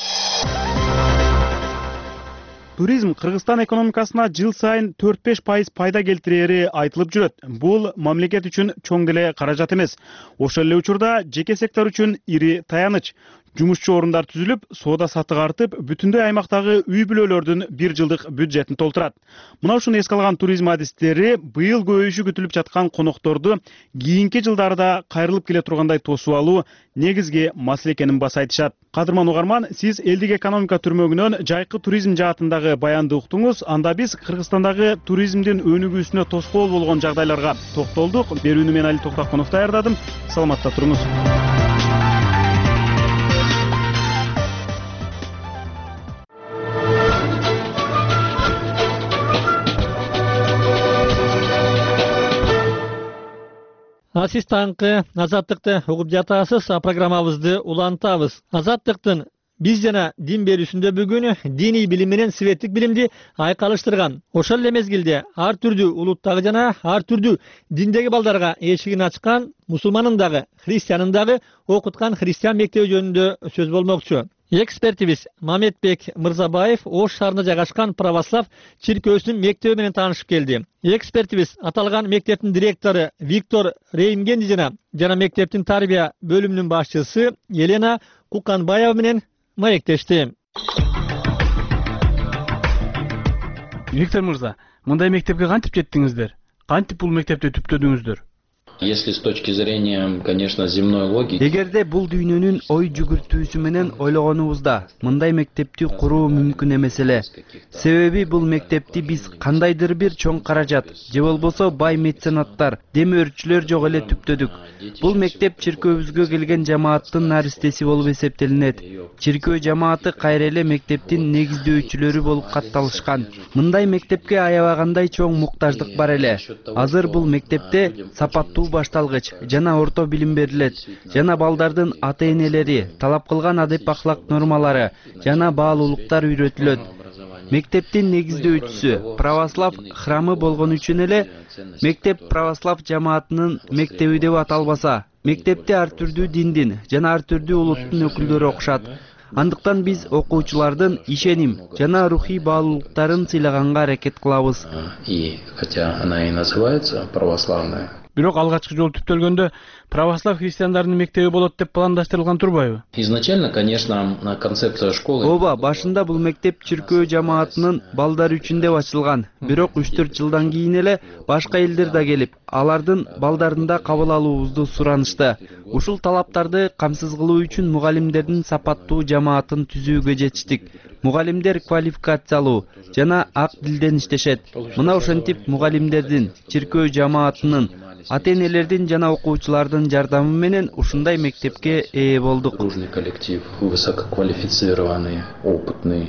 Туризм Кыргызстан экономикасына жыл сайын төрт беш пайыз пайда келтирери айтылып жүрөт. Бул мамлекет үчүн чоң деле каражат эмес. Ошол эле учурда жеке сектор үчүн ири таяныч. Жумушчу орундар түзүлүп, соода саттык артып, бүтүндөй аймактагы үй бүлөлөрдүн бир жылдык бюджетин толтурат. Мына ушуну эске алган туризм адистери быйыл көбөйүшү күтүлүп жаткан конокторду кийинки жылдарда кайрылып келе тургандай тосуп алуу негизги маселе экенин баса айтышат. Кадырман угарман, сиз элдик экономика түрмөгүнөн жайкы туризм жаатындагы баянды уктуңуз. Анда биз Кыргызстандагы туризмдин өнүгүүсүнө тоскоол болгон жагдайларга токтолдук. Берүүнү мен Али Токтаконов даярдадым. Саламатта туруңуз. Сиз таңкы Азаттыкты угуп жатасыз. Программабызды улантабыз. Азаттыктын биз жана дин берүүсүндө бүгүн диний билим менен светтик билимди айкалыштырган. Ошол эле мезгилде ар түрдүү улуттагы жана ар түрдүү диндеги балдарга эшигин ачкан, мусулманын дагы, христианын дагы окуткан христиан мектеби жөнүндө сөз болмокчу. Экспертибиз Мамедбек Мырзабаев Ош шаарында жайгашкан Православ чиркөөсүнүн мектеби менен таанышып келди. Экспертибиз аталган мектептин директору Виктор Реймгенди жана жана мектептин тарбия бөлүмүнүн башчысы Елена Куканбаева менен маектешти. Виктор Мырза, мындай мектепке кантип жеттиңиздер? Кантип бул мектепти түптөдүңүздөр? Если с точки зрения, конечно, земной логики. Эгерде бул дүйнөнүн ой жүгүртүүсү менен ойлогонубузда мындай мектепти куруу мүмкүн эмес эле. Себеби бул мектепти биз кандайдыр бир чоң каражат же болбосо бай меценаттар, демөөрчүлөр жок эле түптөдүк. Бул мектеп чиркөөбүзгө келген жамааттын наристеси болуп эсептелинет. Чиркөө жамааты кайра эле мектептин негиздөөчүлөрү болуп катталышкан. Мындай мектепке аябагандай чоң муктаждык бар эле. Азыр бул мектепте сапаттуу башталгыч жана орто билим берилет. Жана балдардын ата-энелери талап кылган адеп ахлак нормалары жана баалуулуктар үйрөтүлөт. Мектептин негиздөөчүсү православ храмы болгон үчүн эле мектеп православ жамаатынын мектеби деп аталбаса, мектепте ар түрдүү диндин жана ар түрдүү улуттун өкүлдөрү окушат. Андыктан биз окуучулардын ишеним жана рухий баалуулуктарын сыйлаганга аракет кылабыз. И хотя она и называется православная. Бирок алгачкы жолу түптөлгөндө православ христиандардын мектеби болот деп пландаштырылган турбайбы? Изначально, конечно, концепция школы. Ооба, башында бул мектеп чиркөө жамаатынын балдары үчүн деп ачылган. Бирок үч төрт жылдан кийин эле башка элдер да келип, алардын балдарын да кабыл алуубузду суранышты. Ушул талаптарды камсыз кылуу үчүн мугалимдердин сапаттуу жамаатын түзүүгө жетиштик. Мугалимдер квалификациялуу жана ак дилден иштешет. Мына ошентип мугалимдердин, чиркөө жамаатынын, ата-энелердин жана окуучулардын жардамы менен ушундай мектепке ээ болдук. Дружный коллектив, высококвалифицированные, опытные.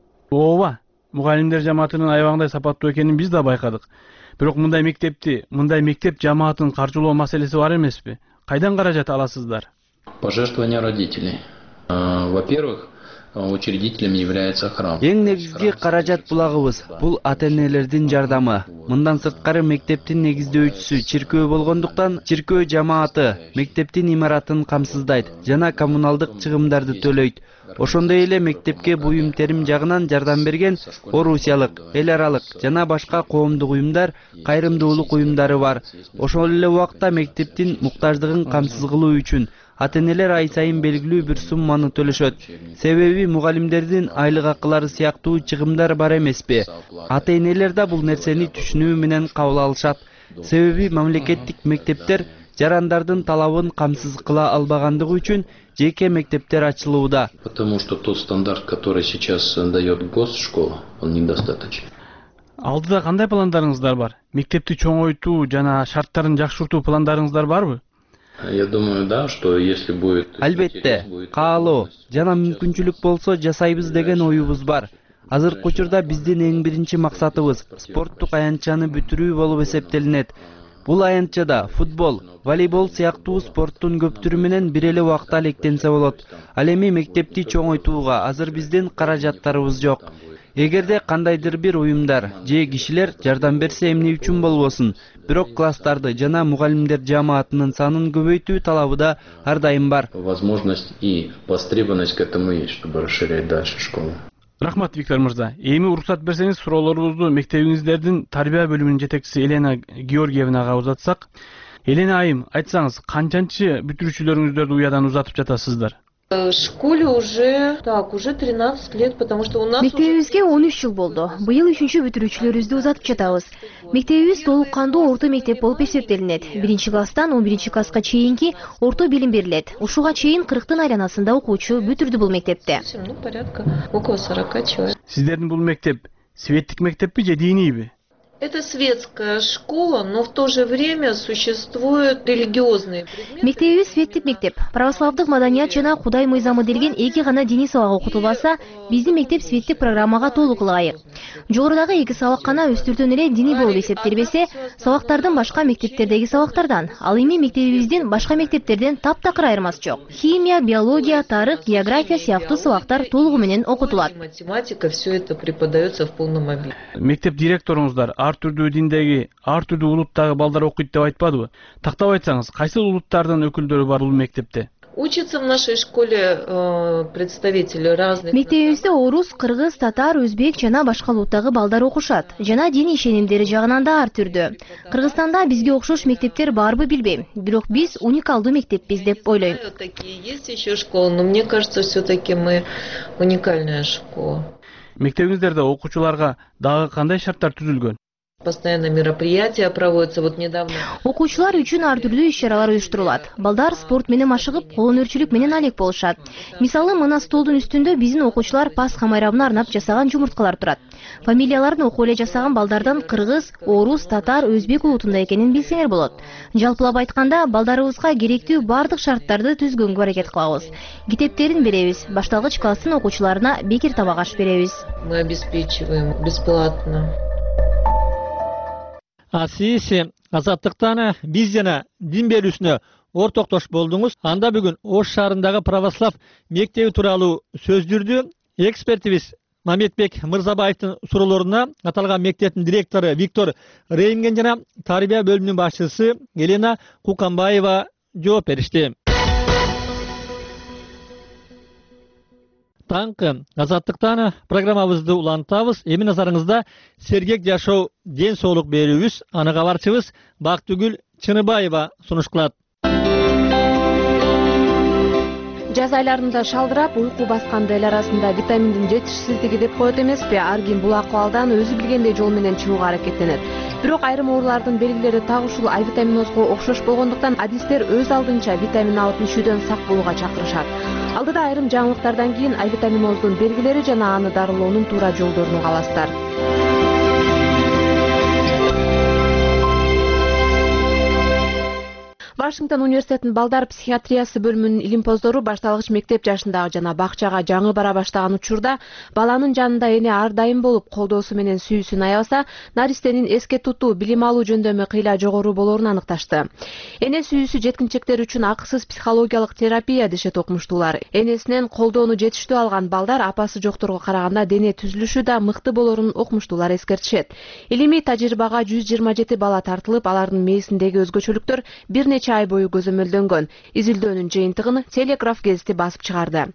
Ооба, мугалимдер жамаатынын аябагандай сапаттуу экенин биз да байкадык. Бирок мындай мектепти, мындай мектеп жамаатын каржылоо маселеси бар эмеспи? Кайдан каражат аласыздар? Пожертвования родителей. Во-первых, учредителем является храм. Эң негизги каражат булагыбыз бул ата-энелердин жардамы. Мындан сырткары мектептин негиздөөчүсү чиркөө болгондуктан чиркөө жамааты мектептин имаратын камсыздайт жана коммуналдык чыгымдарды төлөйт. Ошондой эле мектепке буюм терим жагынан жардам берген орусиялык, эл аралык жана башка коомдук уюмдар, кайрымдуулук уюмдары бар. Ошол эле убакта мектептин муктаждыгын камсыз кылуу үчүн ата-энелер ай сайын белгилүү бир сумманы төлөшөт. Себеби мугалимдердин айлык акылары сыяктуу чыгымдар бар эмеспи? Ата-энелер да бул нерсени түшүнүү менен кабыл алышат. Себеби мамлекеттик мектептер жарандардын талабын камсыз кыла албагандыгы үчүн жеке мектептер ачылууда. Потому что тот стандарт, который сейчас дает госшкола, он недостаточен. Алдыда кандай пландарыңыздар бар? Мектепти чоңойтуу жана шарттарын жакшыртуу пландарыңыздар барбы? Я думаю, да, что если будет... Албетте, каалоо жана мүмкүнчүлүк болсо жасайбыз деген оюбуз бар. Азыркы учурда биздин эң биринчи максатыбыз спорттук аянтчаны бүтүрүү болуп эсептелинет. Бул аянтчада футбол, волейбол сыяктуу спорттун көп түрү менен бир эле убакта алектенсе болот. Ал эми мектепти чоңойтууга азыр биздин каражаттарыбыз жок. Эгерде кандайдыр бир уюмдар же кишилер жардам берсе эмне үчүн болбосун, бирок класстарды жана мугалимдер жамаатынын санын көбөйтүү талабы да ар дайым бар. Возможность и востребованность к этому есть, чтобы расширять дальше школу. Рахмат, Виктор Мырза. Эми уруксат берсеңиз, суроолорубузду мектебиңиздердин тарбия бөлүмүнүн жетекчиси Елена Георгиевнага узатсак. Елена айым, айтсаңыз, канчанчы бүтүрүүчүлөрүңүздөрдү уядан узатып жатасыздар? В школе уже, так, уже тринадцать лет, потому что у нас... Мектебибизге он үч жыл болду. Быйыл үчүнчү бүтүрүүчүлөрүбүздү узатып жатабыз. Мектебибиз толук кандуу орто мектеп болуп эсептелинет. Биринчи класстан он биринчи класска чейинки орто билим берилет. Ушуга чейин кырктын айланасында окуучу бүтүрдү бул мектепте. Ну, порядка около сорока человек. Сиздердин бул мектеп светтик мектеппи же динийби? Это светская школа, но в то же время существуют религиозные предметы. Мектебибиз светтик мектеп. Православдык маданият жана Кудай мыйзамы делген эки гана диний сабак окутулбаса, биздин мектеп светтик программага толук ылайык. Жогорудагы эки сабак гана өстүртөн эле диний болуп эсептелбесе, сабактардын башка мектептердеги сабактардан, ал эми мектебибиздин башка мектептерден таптакыр айырмасы жок. Химия, биология, тарых, география сыяктуу сабактар толугу менен окутулат. Математика, все это преподается в полном объеме. Мектеп директоруңуздар ар түрдүү диндеги, ар түрдүү улуттагы балдар окуйт деп айтпадыбы? Тактап айтсаңыз, кайсы улуттардын өкүлдөрү бар бул мектепте? Учатся в нашей школе э, представители разных... Мектебибизде орус, кыргыз, татар, өзбек жана башка улуттагы балдар окушат. Жана дин ишенимдери жагынан да ар түрдүү. Кыргызстанда бизге окшош мектептер барбы билбейм. Бирок биз уникалдуу мектеппиз деп ойлойм. Такие есть еще школы, но мне кажется, все-таки мы уникальная школа. Мектебиңиздерде окуучуларга дагы кандай шарттар түзүлгөн? Постоянно мероприятия проводятся. Вот недавно. Окуучулар үчүн ар түрдүү иш-чаралар уюштурулат. Балдар спорт менен машыгып, кол өнөрчүлүк менен алек болушат. Мисалы, мына столдун үстүндө биздин окуучулар Пасха майрамына арнап жасаган жумурткалар турат. Фамилияларын окуп эле жасаган балдардан кыргыз, орус, татар, өзбек улутунда экенин билсеңер болот. Жалпылап айтканда, балдарыбызга керектүү бардык шарттарды түзгөнгө аракет кылабыз. Китептерин беребиз, башталгыч класстын окуучуларына бекер табак аш беребиз. Мы обеспечиваем бесплатно. Асиси азаттыктан биз жана дин берүүсүнө ортоктош болдуңуз. Анда бүгүн Ош шаарындагы православ мектеби тууралуу сөз жүрдү. Экспертибиз Мамедбек Мырзабаевдин суроолоруна аталган мектептин директору Виктор Рейнген жана тарбия бөлүмүнүн башчысы Елена Куканбаева жооп беришти. Таңкы азаттыктан программабызды улантабыз. Эми назарыңызда сергек жашоо, ден соолук берүүбүз. Аны кабарчыбыз Бактыгүл Чыныбаева сунуш кылат. Жаз айларында шалдырап, уйку баскан эл арасында витаминдин жетишсиздиги деп коет эмеспи? Ар ким бул акыбалдан өзү билгендей жол менен чыгууга аракеттенет. Бирок айрым оорулардын белгилери так ушул А витаминозго окшош болгондуктан адистер өз алдынча витамин алып ичүүдөн сак болууга чакырышат. Алдыда айрым жаңылыктардан кийин А витаминоздун белгилери жана аны дарылоонун туура жолдорун угаласыздар. Вашингтон университетинин балдар психиатриясы бөлүмүнүн илимпоздору башталгыч мектеп жашындагы жана бакчага жаңы бара баштаган учурда баланын жанында эне ар дайым болуп колдоосу менен сүйүүсүн аябаса, наристенин эске тутуу, билим алуу жөндөмү кыйла жогору болоорун аныкташты. Эне сүйүүсү жеткинчектер үчүн акысыз психологиялык терапия дешет окумуштуулар. Энесинен колдоону жетиштүү алган балдар апасы жокторго караганда дене түзүлүшү да мыкты болоорун окумуштуулар эскертишет. Илимий тажрыйбага жүз жыйырма жети бала тартылып, алардын мээсиндеги өзгөчөлүктөр бир нече ай бою көзөмөлдөнгөн. Изилдөөнүн жыйынтыгын Телеграф гезити басып чыгарды.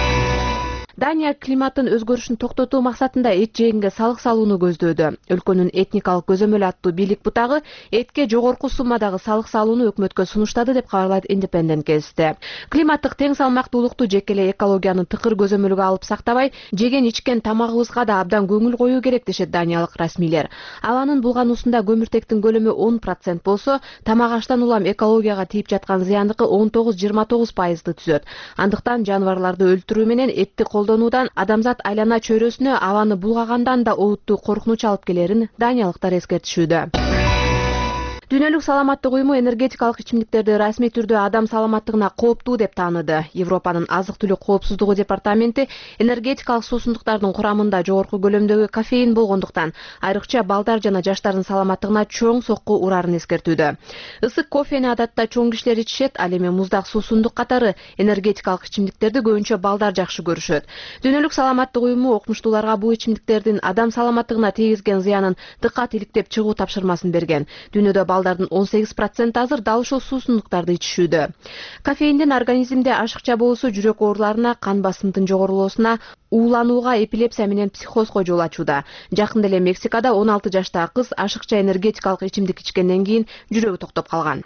Дания климаттын өзгөрүшүн токтотуу максатында эт жегенге салык салууну көздөөдө. Өлкөнүн этникалык көзөмөл аттуу бийлик бутагы этке жогорку суммадагы салык салууну өкмөткө сунуштады деп кабарлайт Independent гезити. Климаттык тең салмактуулукту жеке эле экологиянын тыкыр көзөмөлгө алып сактабай, жеген ичкен тамагыбызга да абдан көңүл коюу керек дешет даниялык расмийлер. Абанын булгануусунда көмүртектин көлөмү он процент болсо, тамак аштан улам экологияга тийип жаткан зыяндыкы он тогуз жыйырма тогуз пайызды түзөт. Андыктан жаныбарларды өлтүрүү менен этти колдонуудан адамзат айлана чөйрөсүнө абаны булгагандан да олуттуу коркунуч алып келерин даниялыктар эскертишүүдө. Дүйнөлүк саламаттык уюму энергетикалык ичимдиктерди расмий түрдө адам саламаттыгына кооптуу деп тааныды. Европанын азык-түлүк коопсуздугу департаменти энергетикалык суусундуктардын курамында жогорку көлөмдөгү кофеин болгондуктан, айрыкча балдар жана жаштардын саламаттыгына чоң сокку урарын эскертүүдө. Ысык кофени адатта чоң кишилер ичишет, ал эми муздак суусундук катары энергетикалык ичимдиктерди көбүнчө балдар жакшы көрүшөт. Дүйнөлүк саламаттык уюму окумуштууларга бул ичимдиктердин адам саламаттыгына тийгизген зыянын дыккат иликтеп чыгуу тапшырмасын берген. Дүйнөдө балдардын он сегиз процент азыр дал ушул суусундуктарды ичишүүдө. Кофеиндин организмде ашыкча болуусу жүрөк ооруларына, кан басымдын жогорулоосуна, ууланууга, эпилепсия менен психозго жол ачууда. Жакында эле Мексикада он алты жаштагы кыз ашыкча энергетикалык ичимдик ичкенден кийин жүрөгү токтоп калган.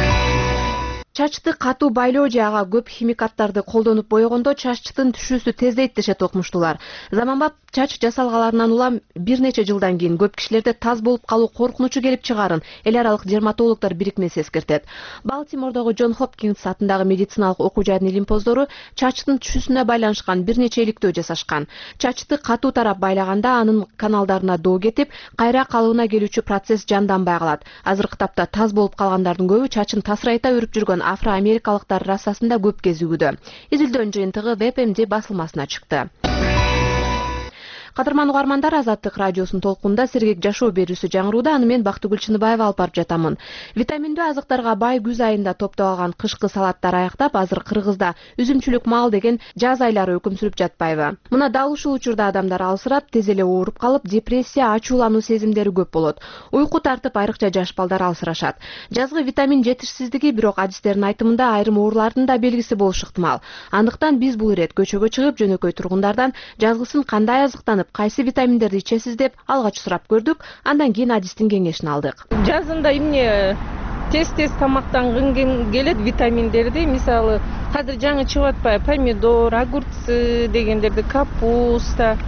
Чачты катуу байлоо же ага көп химикаттарды колдонуп боегондо чачтын түшүүсү тездейт дешет окумуштуулар. Заманбап чач жасалгаларынан улам бир нече жылдан кийин көп кишилерде таз болуп калуу коркунучу келип чыгарын эл аралык дерматологдор бирикмеси эскертет. Балтимордогу Джон Хопкинс атындагы медициналык окуу жайдын илимпоздору чачтын түшүүсүнө байланышкан бир нече иликтөө жасашкан. Чачты катуу тарап байлаганда анын каналдарына доо кетип, кайра калыбына келүүчү процесс жанданбай калат. Азыркы тапта таз болуп калгандардын көбү чачын тасырайта өрүп жүргөн афро-америкалыктар расасында көп кезүүдө. Изилдөөнүн жыйынтыгы веб эм ди басылмасына чыкты. Кадырман угармандар, Азаттык радиосунун толкунда сергек жашоо берүүсү жаңырууда. Аны мен Бактыгүл Чыныбаева алып барып жатамын. Витаминдүү азыктарга бай күз айында топтолгон кышкы салаттар аяктап, азыр Кыргызда үзүмчүлүк мал деген жаз айлары өкүм сүрүп жатпайбы? Мына дал ушул учурда адамдар алсырап, тез эле ооруп калып, депрессия, ачуулануу сезимдери көп болот. Уйку тартып, айрыкча жаш балдар алсырашат. Жазгы витамин жетишсиздиги бирок адистердин айтымында айрым оорулардын да белгиси болушу ыктымал. Андыктан биз бул ирет көчөгө чыгып, жөнөкөй тургундардан жазгысын кандай азыктанып, кайсы витаминдерди ичесиз деп алгач сурап көрдүк. Андан кийин адистин кеңешин алдык. Жазында эмне тез-тез тамактангым келет витаминдерди, мисалы азыр жаңы чыгып атпайбы, помидор, огурцы дегендерди, капуста,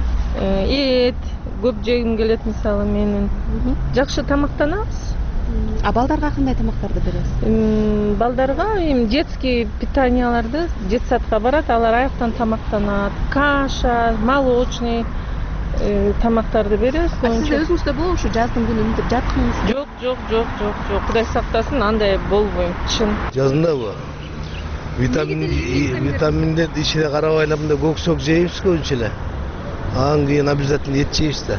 эт көп жегим келет мисалы менин. Жакшы тамактанабыз. А балдарга кандай тамактарды бересиз? Балдарга эми детский питанияларды, детсадка барат, алар аяктан тамактанат. Каша, молочный тамактарды беребиз. Сиз өзүңүздө болобу ушу жаздын күнү мынтип жаткыңыз? Жок, жок, жок, жок, жок. Кудай сактасын, андай болбойм, чын. Жазындабы? Витамин витаминдерди ичине карабай эле мындай көксөк жейбиз көбүнчө эле. Анан кийин обязательно эт жейбиз да.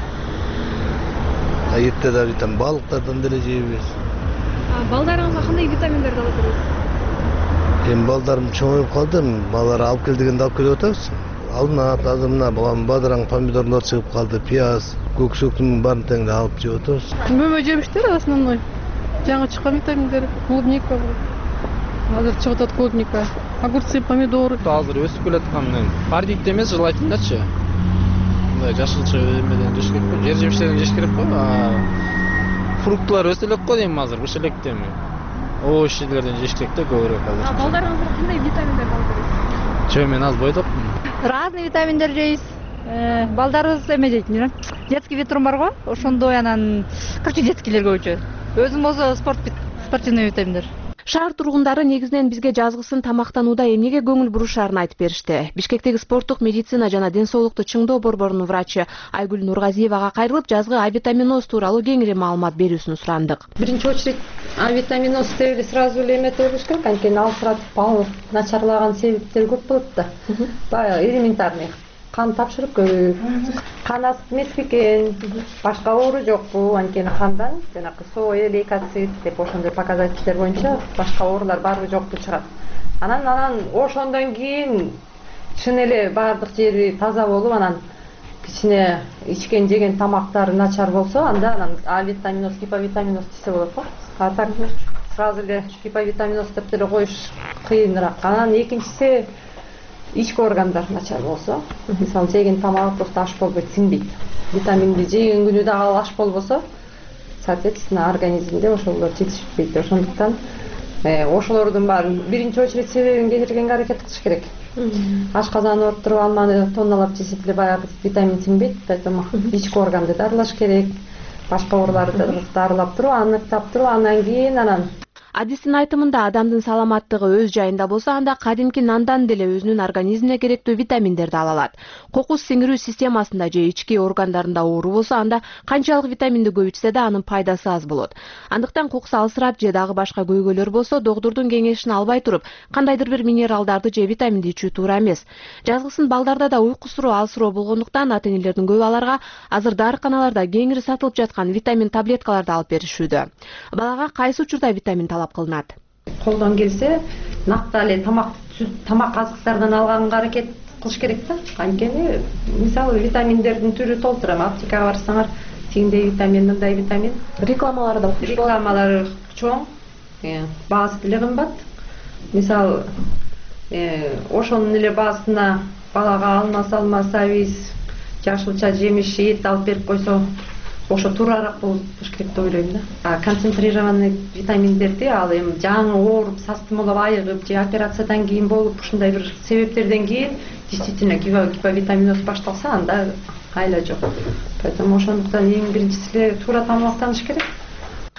А этте да витамин, балыктардан деле жейбиз. Балдарыңызга кандай витаминдерди алып бересиз? Эми балдарым чоңоюп калды, балдар алып кел дегенде алып келип атабыз. Алынат, азыр мына бадыраң, помидорлор чыгып калды, пияз, көксөктүн баарын тең алып жеп атабыз. Мөмө жемиштер основной. Жаңы чыккан витаминдер, клубника. Азыр чыгып атат клубника, огурцы, помидоры. Азыр өсүп келаткан кардит эмес, желательночу. Мындай жашылча эмеден жеш керек го, жер жемиштерден жеш керек го. Фруктылар өсө элек го дейм азыр, ушул электе эми. Овощилерден жеш керек да көбүрөөк азыр. Балдарыңызга кандай витаминдерди алып бересиз? Жөө мен аз бойдокмун. Разный витаминдер жейбиз. Балдарыбыз эме дейт, детский витрум бар го, ошондой анан короче детскийлер көбүнчө. Өзүм болсо спорт спортивный витаминдер. Шаар тургундары негизинен бизге жазгысын тамактанууда эмнеге көңүл бурушаарын айтып беришти. Бишкектеги спорттук медицина жана ден соолукту чыңдоо борборунун врачы Айгүл Нургазиевага кайрылып, жазгы авитаминоз тууралуу кеңири маалымат берүүсүн сурандык. Биринчи очередь авитаминоз себеби сразу эле эметип бериш керек, анткени алсыратып начарлаган себептер көп болот да. Баягы элементарный кан тапшырып көрүп, кан асып эмес бекен, башка оору жокпу, анткени кандан жанакы соя, лейкоцит деп ошондой показательдер боюнча башка оорулар барбы жокпу чыгат. Анан анан ошондон кийин чын эле баардык жери таза болуп, анан кичине ичкен жеген тамактары начар болсо, анда анан авитаминоз, гиповитаминоз десе болот го. А так сразу эле гиповитаминоз деп деле коюш кыйыныраак. Анан экинчиси ички органдар начар болсо, мисалы жеген тамак просто аш болбойт, сиңбейт. Витаминди жеген күнү дагы аш болбосо, соответственно, организмде ошолор жетишпейт. Ошондуктан ошолордун баарын биринчи очередь себебин кетиргенге аракет кылыш керек. Ашказан ооруптуруп алманы тонналап жесе деле баягы витамин сиңбейт, поэтому ички органды дарылаш керек. Башка ооруларды дарылап туруп, аныктап туруп, андан кийин анан Адистин айтымында адамдын саламаттыгы өз жайында болсо, анда кадимки нандан деле өзүнүн организмине керектүү витаминдерди ала алат. Кокус сиңирүү системасында же ички органдарында оору болсо, анда канчалык витаминди көп ичсе да анын пайдасы аз болот. Андыктан кокус алсырап же дагы башка көйгөйлөр болсо, доктурдун кеңешин албай туруп, кандайдыр бир минералдарды же витаминди ичүү туура эмес. Жазгысын балдарда да уйку суроо алсыроо болгондуктан ата-энелердин көбү аларга азыр дарыканаларда кеңири сатылып жаткан витамин таблеткаларды алып беришүүдө. Балага кайсы учурда витамин талап кылынат? Колдон келсе, накта эле тамак тамак азыктардан алганга аракет кылыш керек да. Анткени мисалы витаминдердин түрү толтура. Аптекага барсаңар, тигиндей витамин, мындай витамин. Рекламалары да рекламалары чоң, баасы деле кымбат. Мисалы, ошонун эле баасына балага алма салма, сабиз, жашылча жемиш, эт алып берип койсо, ошо туурараак болуш керек деп ойлойм да. А концентрированный витаминдерди ал эми жаңы ооруп, састымалап айыгып же операциядан кийин болуп, ушундай бир себептерден кийин действительно гиповитаминоз башталса, анда айла жок. Поэтому ошондуктан эң биринчиси эле туура тамактаныш керек.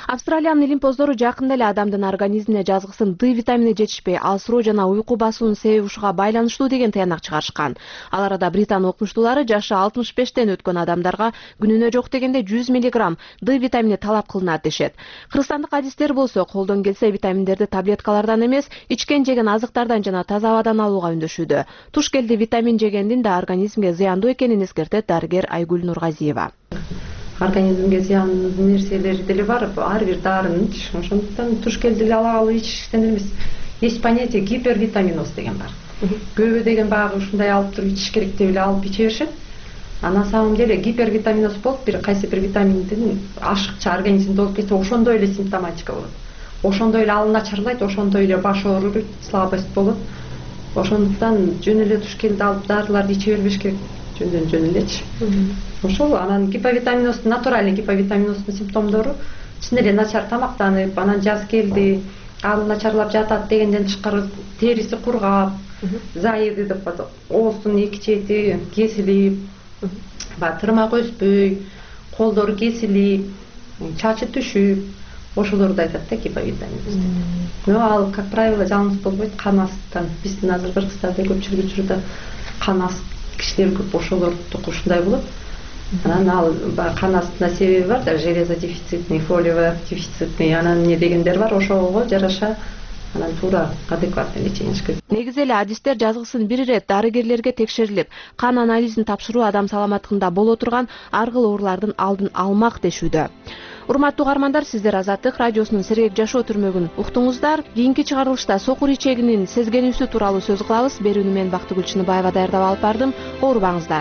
Австралиянын илимпоздору жакында эле адамдын организмине жазгысын Д витамини жетишпей, алсыроо жана уйку басуунун себеби ушуга байланыштуу деген таянак чыгарышкан. Ал арада Британ окумуштуулары жашы алтымыш бештен өткөн адамдарга күнүнө жок дегенде жүз миллиграмм Д витамини талап кылынат дешет. Кыргызстандык адистер болсо колдон келсе витаминдерди таблеткалардан эмес, ичкен жеген азыктардан жана таза абадан алууга үндөшүүдө. Туш келди витамин жегендин да организмге зыяндуу экенин эскертет дарыгер Айгүл Нургазиева. Организмге зыяндуу нерселери деле бар, ар бир дарынын ич. Ошондуктан туш келди эле ала алуу ичиштен эмес. Есть понятие гипервитаминоз деген бар. Көбү деген баягы ушундай алып туруп ичиш керек деп эле алып иче беришет. А на самом деле гипервитаминоз болуп, бир кайсы бир витаминдин ашыкча организмде болуп кетсе, ошондой эле симптоматика болот. Ошондой эле ал начарлайт, ошондой эле баш ооруйт, слабость болот. Ошондуктан жөн эле туш келди алып дарыларды иче бербеш керек. Жөндөн жөн элечи. Ошол анан гиповитаминоздун, натуральный гиповитаминоздун симптомдору чын эле начар тамактанып, анан жаз келди, ал начарлап жатат дегенден тышкары териси кургап, заеды деп коет, оозунун эки чети кесилип, баягы тырмак өспөй, колдору кесилип, чачы түшүп, ошолорду айтат да гиповитаминоз. Но ал, как правило, жалгыз болбойт, кан астан. Биздин азыр Кыргызстанда көпчүлүк учурда кан аст кишилер көп, ошолордуку ушундай болот. Анан ал кан астында себеби бар да, железодефицитный, фолиевый дефицитный, анан эмне дегендер бар, ошого жараша анан туура адекватный лечение керек. Негизи эле адистер жазгысын бир ирет дарыгерлерге текшерилип, кан анализин тапшыруу адам саламаттыгында боло турган ар кыл оорулардын алдын алмак дешүүдө. Урматтуу угармандар, сиздер Азаттык радиосунун Сергек жашоо түрмөгүн уктуңуздар. Кийинки чыгарылышта сокур ичегинин сезгенүүсү тууралуу сөз кылабыз. Берүүнү мен Бактыгүл Чыныбаева даярдап алып бардым. Оорубаңыздар.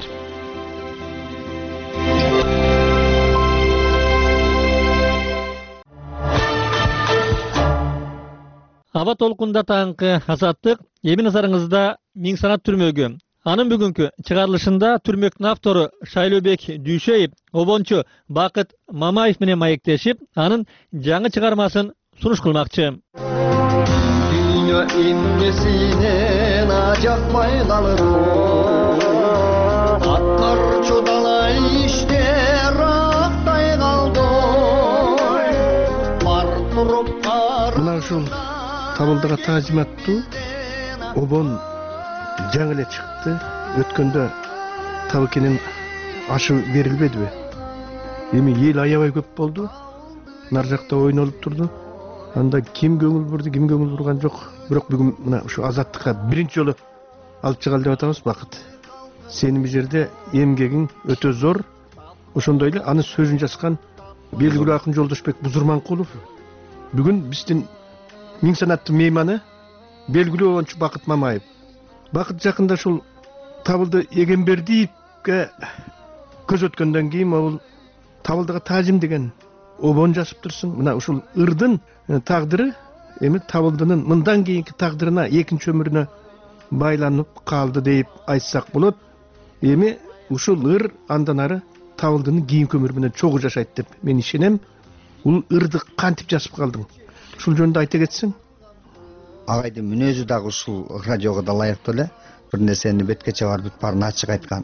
Аба толкунда таңкы Азаттык эми назарыңызда Миң санат түрмөгү. Анын бүгүнкү чыгарылышында түрмөктүн автору Шайлообек Дүйшеев обончу Бакыт Мамаев менен маектешип, анын жаңы чыгармасын сунуш кылмакчы. Дүйнө иннесинен ажакпай калыр, аттар чудалай иштер актай калды. Бар туруп кар. Мына ушул табылдыга таазим аттуу обон жаңы эле чыкты. Өткөндө табыкенин ашы берилбедиби? Эми эл аябай көп болду. Нар жакта ойнолуп турду. Анда ким көңүл бурду, ким көңүл бурган жок. Бирок бүгүн мына ушу Азаттыкка биринчи жолу алып чыгалы деп атабыз. Бакыт, сенин бул жерде эмгегиң өтө зор. Ошондой эле аны сөзүн жазган белгилүү акын Жолдошбек Бузурманкулов бүгүн биздин Миң санаттын мейманы, белгилүү обончу Бакыт Мамаев. Бакыт жакында ушул Табылды Эгембердиевге көз өткөндөн кийин бул Табылдыга таазим деген обон жазып турсуң. Мына ушул ырдын тагдыры эми Табылдынын мындан кийинки тагдырына, экинчи өмүрүнө байланып калды деп айтсак болот. Эми ушул ыр андан ары Табылдынын кийинки өмүрү менен чогуу жашайт деп мен ишенем. Бул ырды кантип жазып калдың? Ушул жөнүндө айта кетсең. Агайдын мүнөзү дагы ушул радиого да ылайыктуу эле. Бир нерсени бетке чыгарып баарын ачык айткан.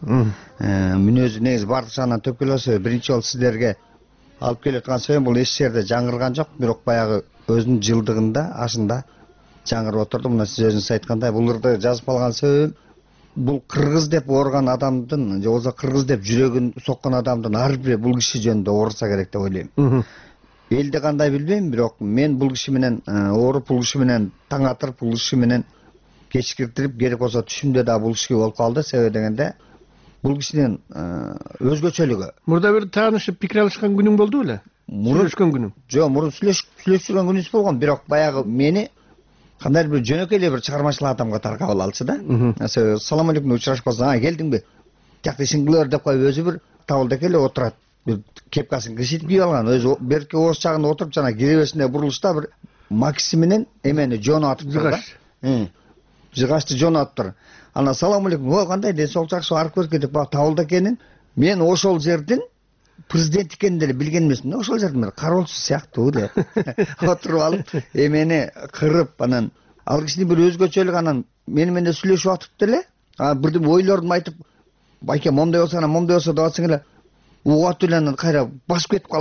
Мүнөзү негизи бардык жагынан төкөлөсө, биринчи жолу сиздерге алып келип аткан сөйүм бул эч жерде жаңырган жок, бирок баягы өзүнүн жылдыгында, ашында жаңырып отурду. Мына сиз өзүңүз айткандай, бул ырды жазып алган сөйүм бул кыргыз деп оорган адамдын, же болбосо кыргыз деп жүрөгүн соккон адамдын ар бири бул киши жөнүндө ооруса керек деп ойлойм. Элди кандай билбейм, бирок мен бул киши менен ооруп, бул киши менен таң атырып, бул киши менен кечкиртирип, керек болсо түшүмдө да бул киши болуп калды. Себеби дегенде бул кишинин өзгөчөлүгү. Мурда бир таанышып пикир алышкан күнүң болду беле? Сүйлөшкөн күнүң? Жок, мурун сүйлөшүп күнүбүз болгон, бирок баягы мени кандай бир жөнөкөй эле бир чыгармачыл адамга таркап алчы да. Салам алейкум учурашып калсаң, а келдиңби? Жакты ишин кылыр деп коюп өзү бир Табылда келе отурат. Бир кепкасын кичитип кийип алган, өзү берки ооз чагында отуруп жана киребесинде бурулушта бир макси менен эмени жону атып тур да. Жыгашты жону атып тур. Анан салам алейкум, о кандай ден соолук жакшы арып көрүп кетип, Табылда экенин. Мен ошол жердин президент экенин деле билген эмесмин. Ошол жердин бир кароолчусу сыяктуу деп отуруп алып, эмени кырып, анан ал кишинин бир өзгөчөлүгү, анан мени менен сүйлөшүп атып деле, а бирдем ойлорун айтып, байке момдой болсо, анан момдой болсо деп атсаң эле угат эле анан кайра басып кетип калат да.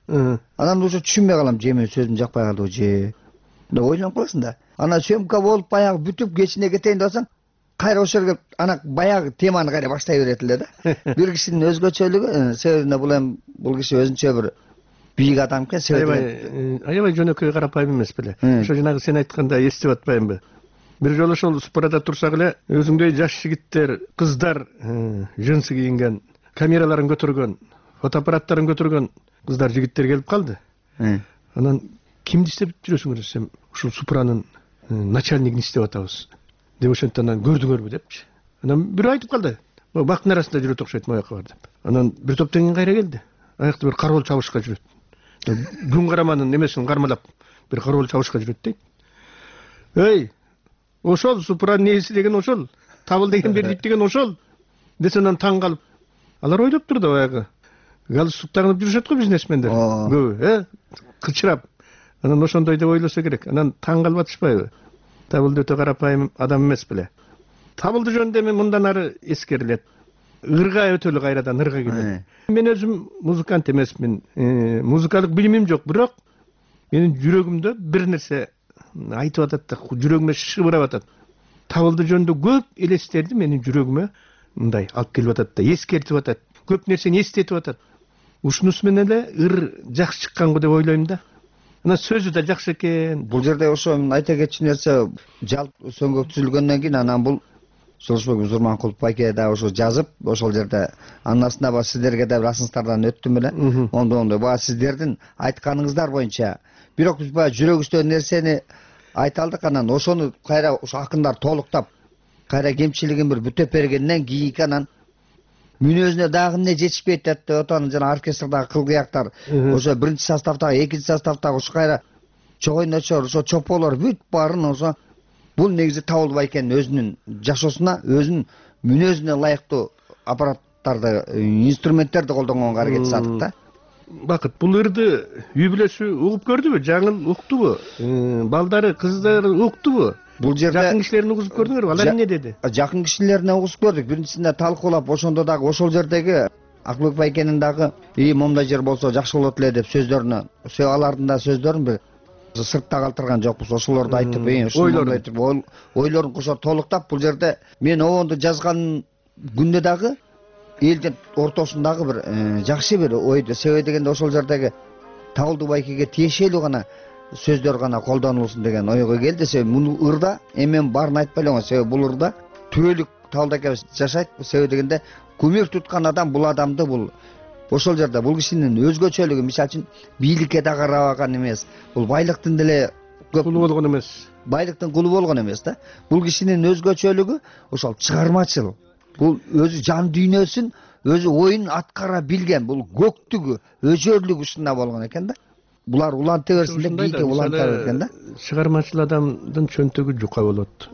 Анан уже түшүнбөй калам, же мен сөзүм жакпай калдыбы же деп ойлонуп каласың да. Анан сөмка болуп баягы бүтүп кечине кетейин деп атсаң, кайра ошол жерге ана баягы теманы кайра баштай берет эле да. Бир кишинин өзгөчөлүгү, себебинде бул эми бул киши өзүнчө бир бийик адам экен, себебинде аябай жөнөкөй карапайым эмес беле. Ошо жанагы сен айтканда эстеп атпаймынбы? Бир жолу ошол спорада турсак эле өзүңдөй жаш жигиттер, кыздар жынсы кийинген, камераларын көтөргөн, фотоаппараттарын көтөргөн кыздар, жигиттер келип калды. Анан кимди издеп жүрөсүңөр десем, ушул Супранын начальнигин издеп атабыз деп ошентип көрдүңөрбү депчи. Анан бирөө айтып калды, бактын арасында жүрөт окшойт, мояка бар деп. Анан бир топтон кийин кайра келди. Аякта бир кароол чабышка жүрөт. Күн караманын немесин кармалап бир кароол чабышка жүрөт дейт. Эй, ошол Супранын ээси деген ошол, табыл деген бердип деген ошол десе, анан таң калып, алар ойлоп турду баягы. Галстук тагынып жүрүшөт го бизнесмендер. Көбү, э, кычырап. Анан ошондой деп ойлосо керек. Анан таң калып атышпайбы? Табылды өтө карапайым адам эмес беле. Табылды жөнүндө эми мындан ары эскерилет. Ырга өтөлү кайрадан ырга келет. Мен өзүм музыкант эмесмин. Музыкалык билимим жок, бирок менин жүрөгүмдө бир нерсе айтып атат да, жүрөгүмө шыбырап атат. Табылды жөнүндө көп элестерди менин жүрөгүмө мындай алып келип атат да, эскертип атат. Көп нерсени эстетип атат. Ушунусу менен эле ыр жакшы чыккан го деп ойлойм да. Анан сөзү да жакшы экен. Бул жерде ошо айта кетчү нерсе, жалп сөңгөк түзүлгөндөн кийин анан бул Жолшбек Зурманкулов байке да ошо жазып, ошол жерде анын астына ба сиздерге да расыңыздардан өттүм эле. Ондо ондо ба сиздердин айтканыңыздар боюнча, бирок биз баягы жүрөгүбүздөгү нерсени айта алдык, анан ошону кайра ошо акындар толуктап, кайра кемчилигин бир бүтөп бергенден кийинки анан мүнөзүнө дагы эмне жетишпейт деп отаны жана оркестрдагы кылгыяктар, ошо биринчи составдагы, экинчи составдагы ошо кайра чогойночор, ошо чополор бүт баарын ошо бул негизи Табылды байкенин өзүнүн жашоосуна, өзүнүн мүнөзүнө ылайыктуу аппараттарды, инструменттерди колдонгонго аракет жасадык да. Бакыт, бул ырды үй бүлөсү угуп көрдүбү? Жаңыл уктубу? Балдары, кыздары уктубу? Бул жерде жакын кишилерин угузуп көрдүңөрбү? Алар эмне деди? Жакын кишилерине угузуп көрдүк. Биринчисинде талкуулап, ошондо дагы ошол жердеги Акылбек байкенин дагы "И момундай жер болсо жакшы болот эле" деп сөздөрүнө, алардын да сөздөрүн бир сыртта калтырган жокпуз. Ошолорду айтып, ойлорун айтып, ойлорун кошо толуктап, бул жерде мен обонду жазган күндө дагы элдин ортосундагы бир жакшы бир ойду, себеби дегенде ошол жердеги Табылды байкеге тиешелүү гана сөздөр гана колдонулсун деген ойго келди. Себеби муну ырда эмен баарын айтпай эле, себеби бул ырда түрөлүк Табылды байке жашайт. Себеби дегенде күмүр туткан адам бул адамды бул ошол жерде бул кишинин өзгөчөлүгү, мисалы үчүн бийликке да карабаган эмес. Бул байлыктын деле кулу болгон эмес. Байлыктын кулу болгон эмес да. Бул кишинин өзгөчөлүгү ошол чыгармачыл. Бул өзү жан дүйнөсүн, өзү оюн аткара билген, бул көктүгү, өжөрлүгү ушунда болгон экен да. Булар уланта берсин деп бийикке уланта берген да. Чыгармачыл адамдын чөнтөгү жука болот.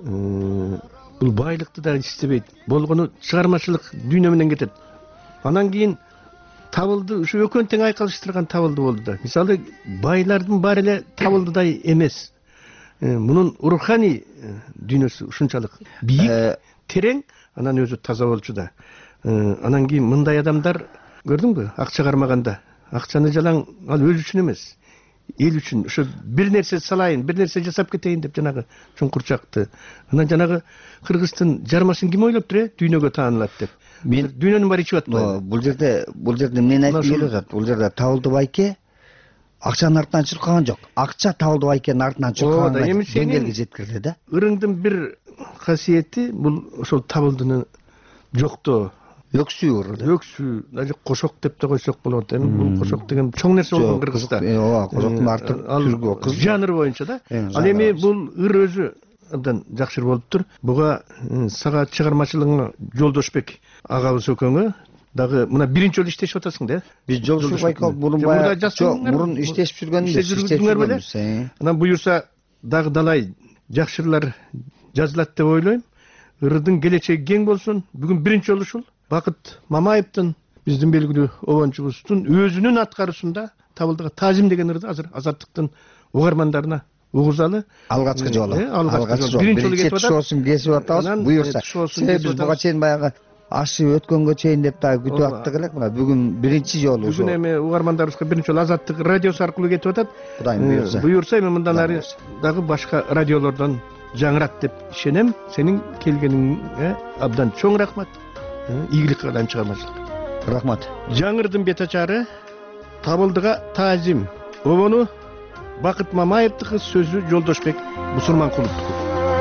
Бул байлыкты да иштебейт. Болгону чыгармачылык дүйнө менен кетет. Анан кийин Табылды ушу экөөнү тең айкалыштырган Табылды болду да. Мисалы, байлардын баары эле Табылдыдай эмес. Мунун руханий дүйнөсү ушунчалык бийик, терең, анан өзү таза болчу да. Анан кийин мындай адамдар көрдүңбү? Акча кармаганда, акчаны жалаң ал өзү үчүн эмес, эл үчүн, ошо бир нерсе салайын, бир нерсе жасап кетейин деп жанагы чуңкурчакты. Анан жанагы кыргыздын жармасын ким ойлоп тур, э? Дүйнөгө таанылат деп. Мен дүйнөнүн баары ичип атпайбы? Бул жерде, бул жерде мен айтып келип атат. Бул жерде Табылды байке акчанын артынан чуркаган жок. Акча Табылды байкенин артынан чуркаган деңгээлге жеткирди да. Ырыңдын бир касиети бул ошол Табылдыны жоктоо. Өксүү ырды. Өксүү, даже кошок деп да койсок болот. Эми бул кошок деген чоң нерсе болгон Кыргызда. Ооба, кошоктун арты түргү кыз. Жанр боюнча да. Ал эми бул ыр өзү абдан жакшы болуптур. Буга сага чыгармачылыгыңа Жолдошбек агабыз экөөңө дагы мына биринчи жолу иштешип атасың да. Биз Жолдошбек байке мурун баягы жок, мурун иштешип жүргөнбүз, иштешип жүргөнбүз. Анан буюрса дагы далай жакшы ырлар жазылат деп ойлойм. Ырдын келечеги кең болсун. Бүгүн биринчи жолу ушул Бакыт Мамаевдин, биздин белгилүү обончубуздун өзүнүн аткаруусунда Табылдыга таазим деген ырды азыр Азаттыктын угармандарына угузалы. Алгачкы жолу. Алгачкы жолу. Биринчи шоусун кесип атабыз. Буюрса. Себеби биз буга чейин баягы ашып өткөнгө чейин деп дагы күтүп аттык элек. Мына бүгүн биринчи жолу ошо. Бүгүн эми угармандарыбызга биринчи жолу Азаттык радиосу аркылуу кетип атат. Кудайым буйрса. Буйрса эми мындан ары дагы башка радиолордон жаңырат деп ишенем. Сенин келгениңе абдан чоң рахмат. Ийгилик кылган чыгармачылык. Рахмат. Жаңырдын бет ачары Табылдыга таазим. Обону Бакыт Мамаевдики сөзү Жолдошбек Бусурманкуловдуку.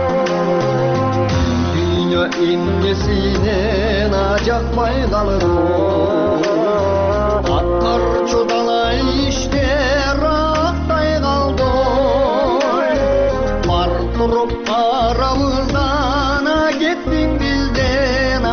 Dünya innesine acakmay kalır. Atlar çudala işte rahattay kaldı. Var durup aramızdan gittin bizden.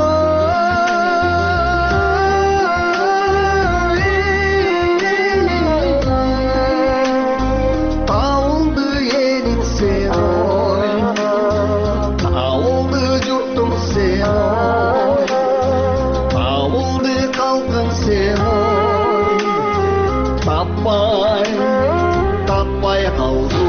Tapay, tapay kaldı.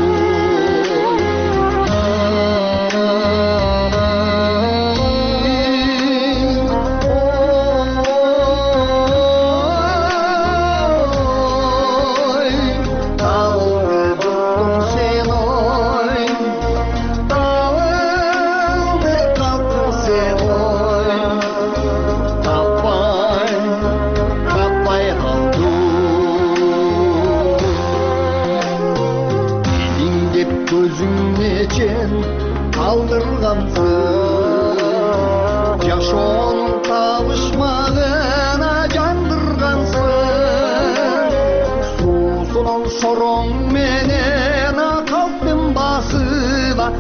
Kaldırgansın, yaşon tavışmağına candırgansın. Susunun sorun menen kalktım basıda.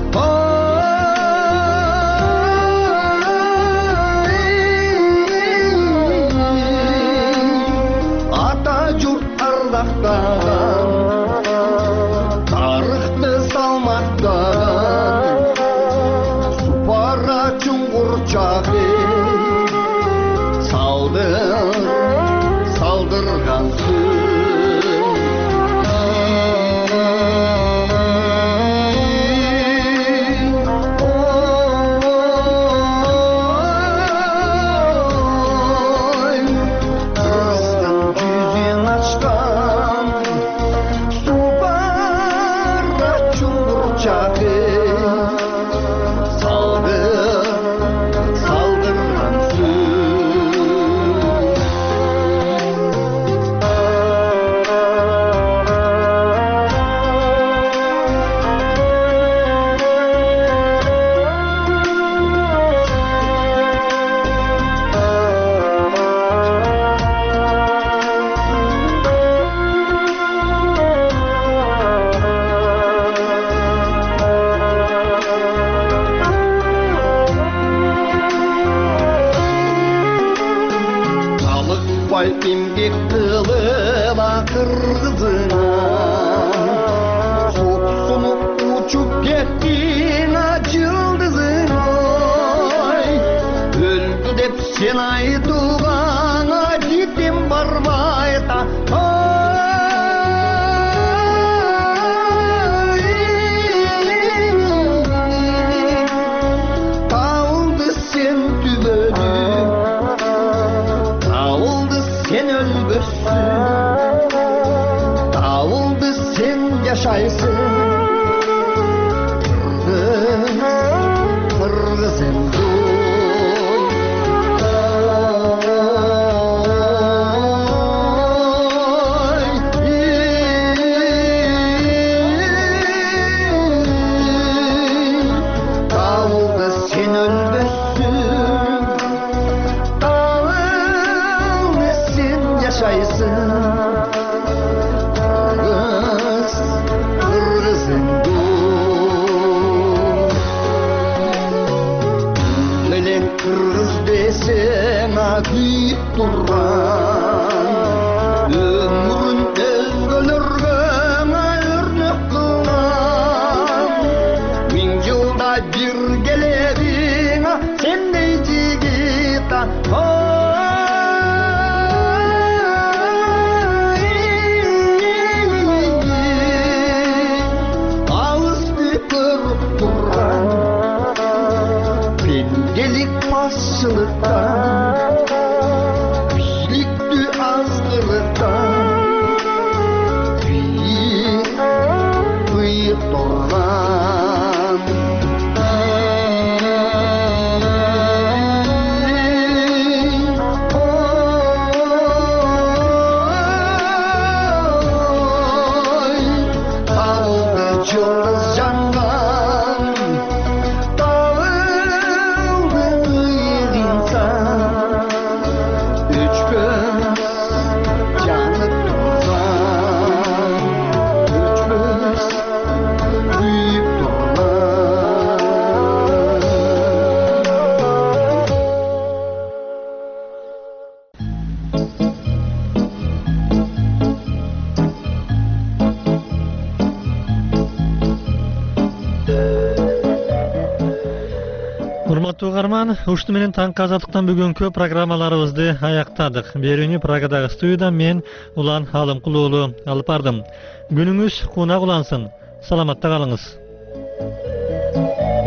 Ata jurt ardaktan, tarıhtı salmaktan. Para çungur çağı saldır, saldırgansın. Kırgızstan yüzün açkan, su para çungur çağı. Imdik kılıva kırgızına Soksunu uçup gittin açıldızına Öldü dep sen aytugana gittim barmayta Tağıldı sen tübödü Sen ölmüşsün, dağıldı sen yaşaysın. Kırgız, kırgız emdu. Dağıldı sen ölmüşsün. Yaşaysın Kırgız, Kırgız endu Lelen Kırgız desen akit durran Ömrün özgölürgün örnek kılan Min yılda bir gelevin sen deyici gita Gelik başçılıkta урматтуу угарман, ушуну менен таңкы азаттыктан бүгүнкү программаларыбызды аяктадык. Берүүнү Прагадагы студиядан мен Улан Алымкул уулу алып бардым. Күнүңүз кунак улансын. Саламатта калыңыз.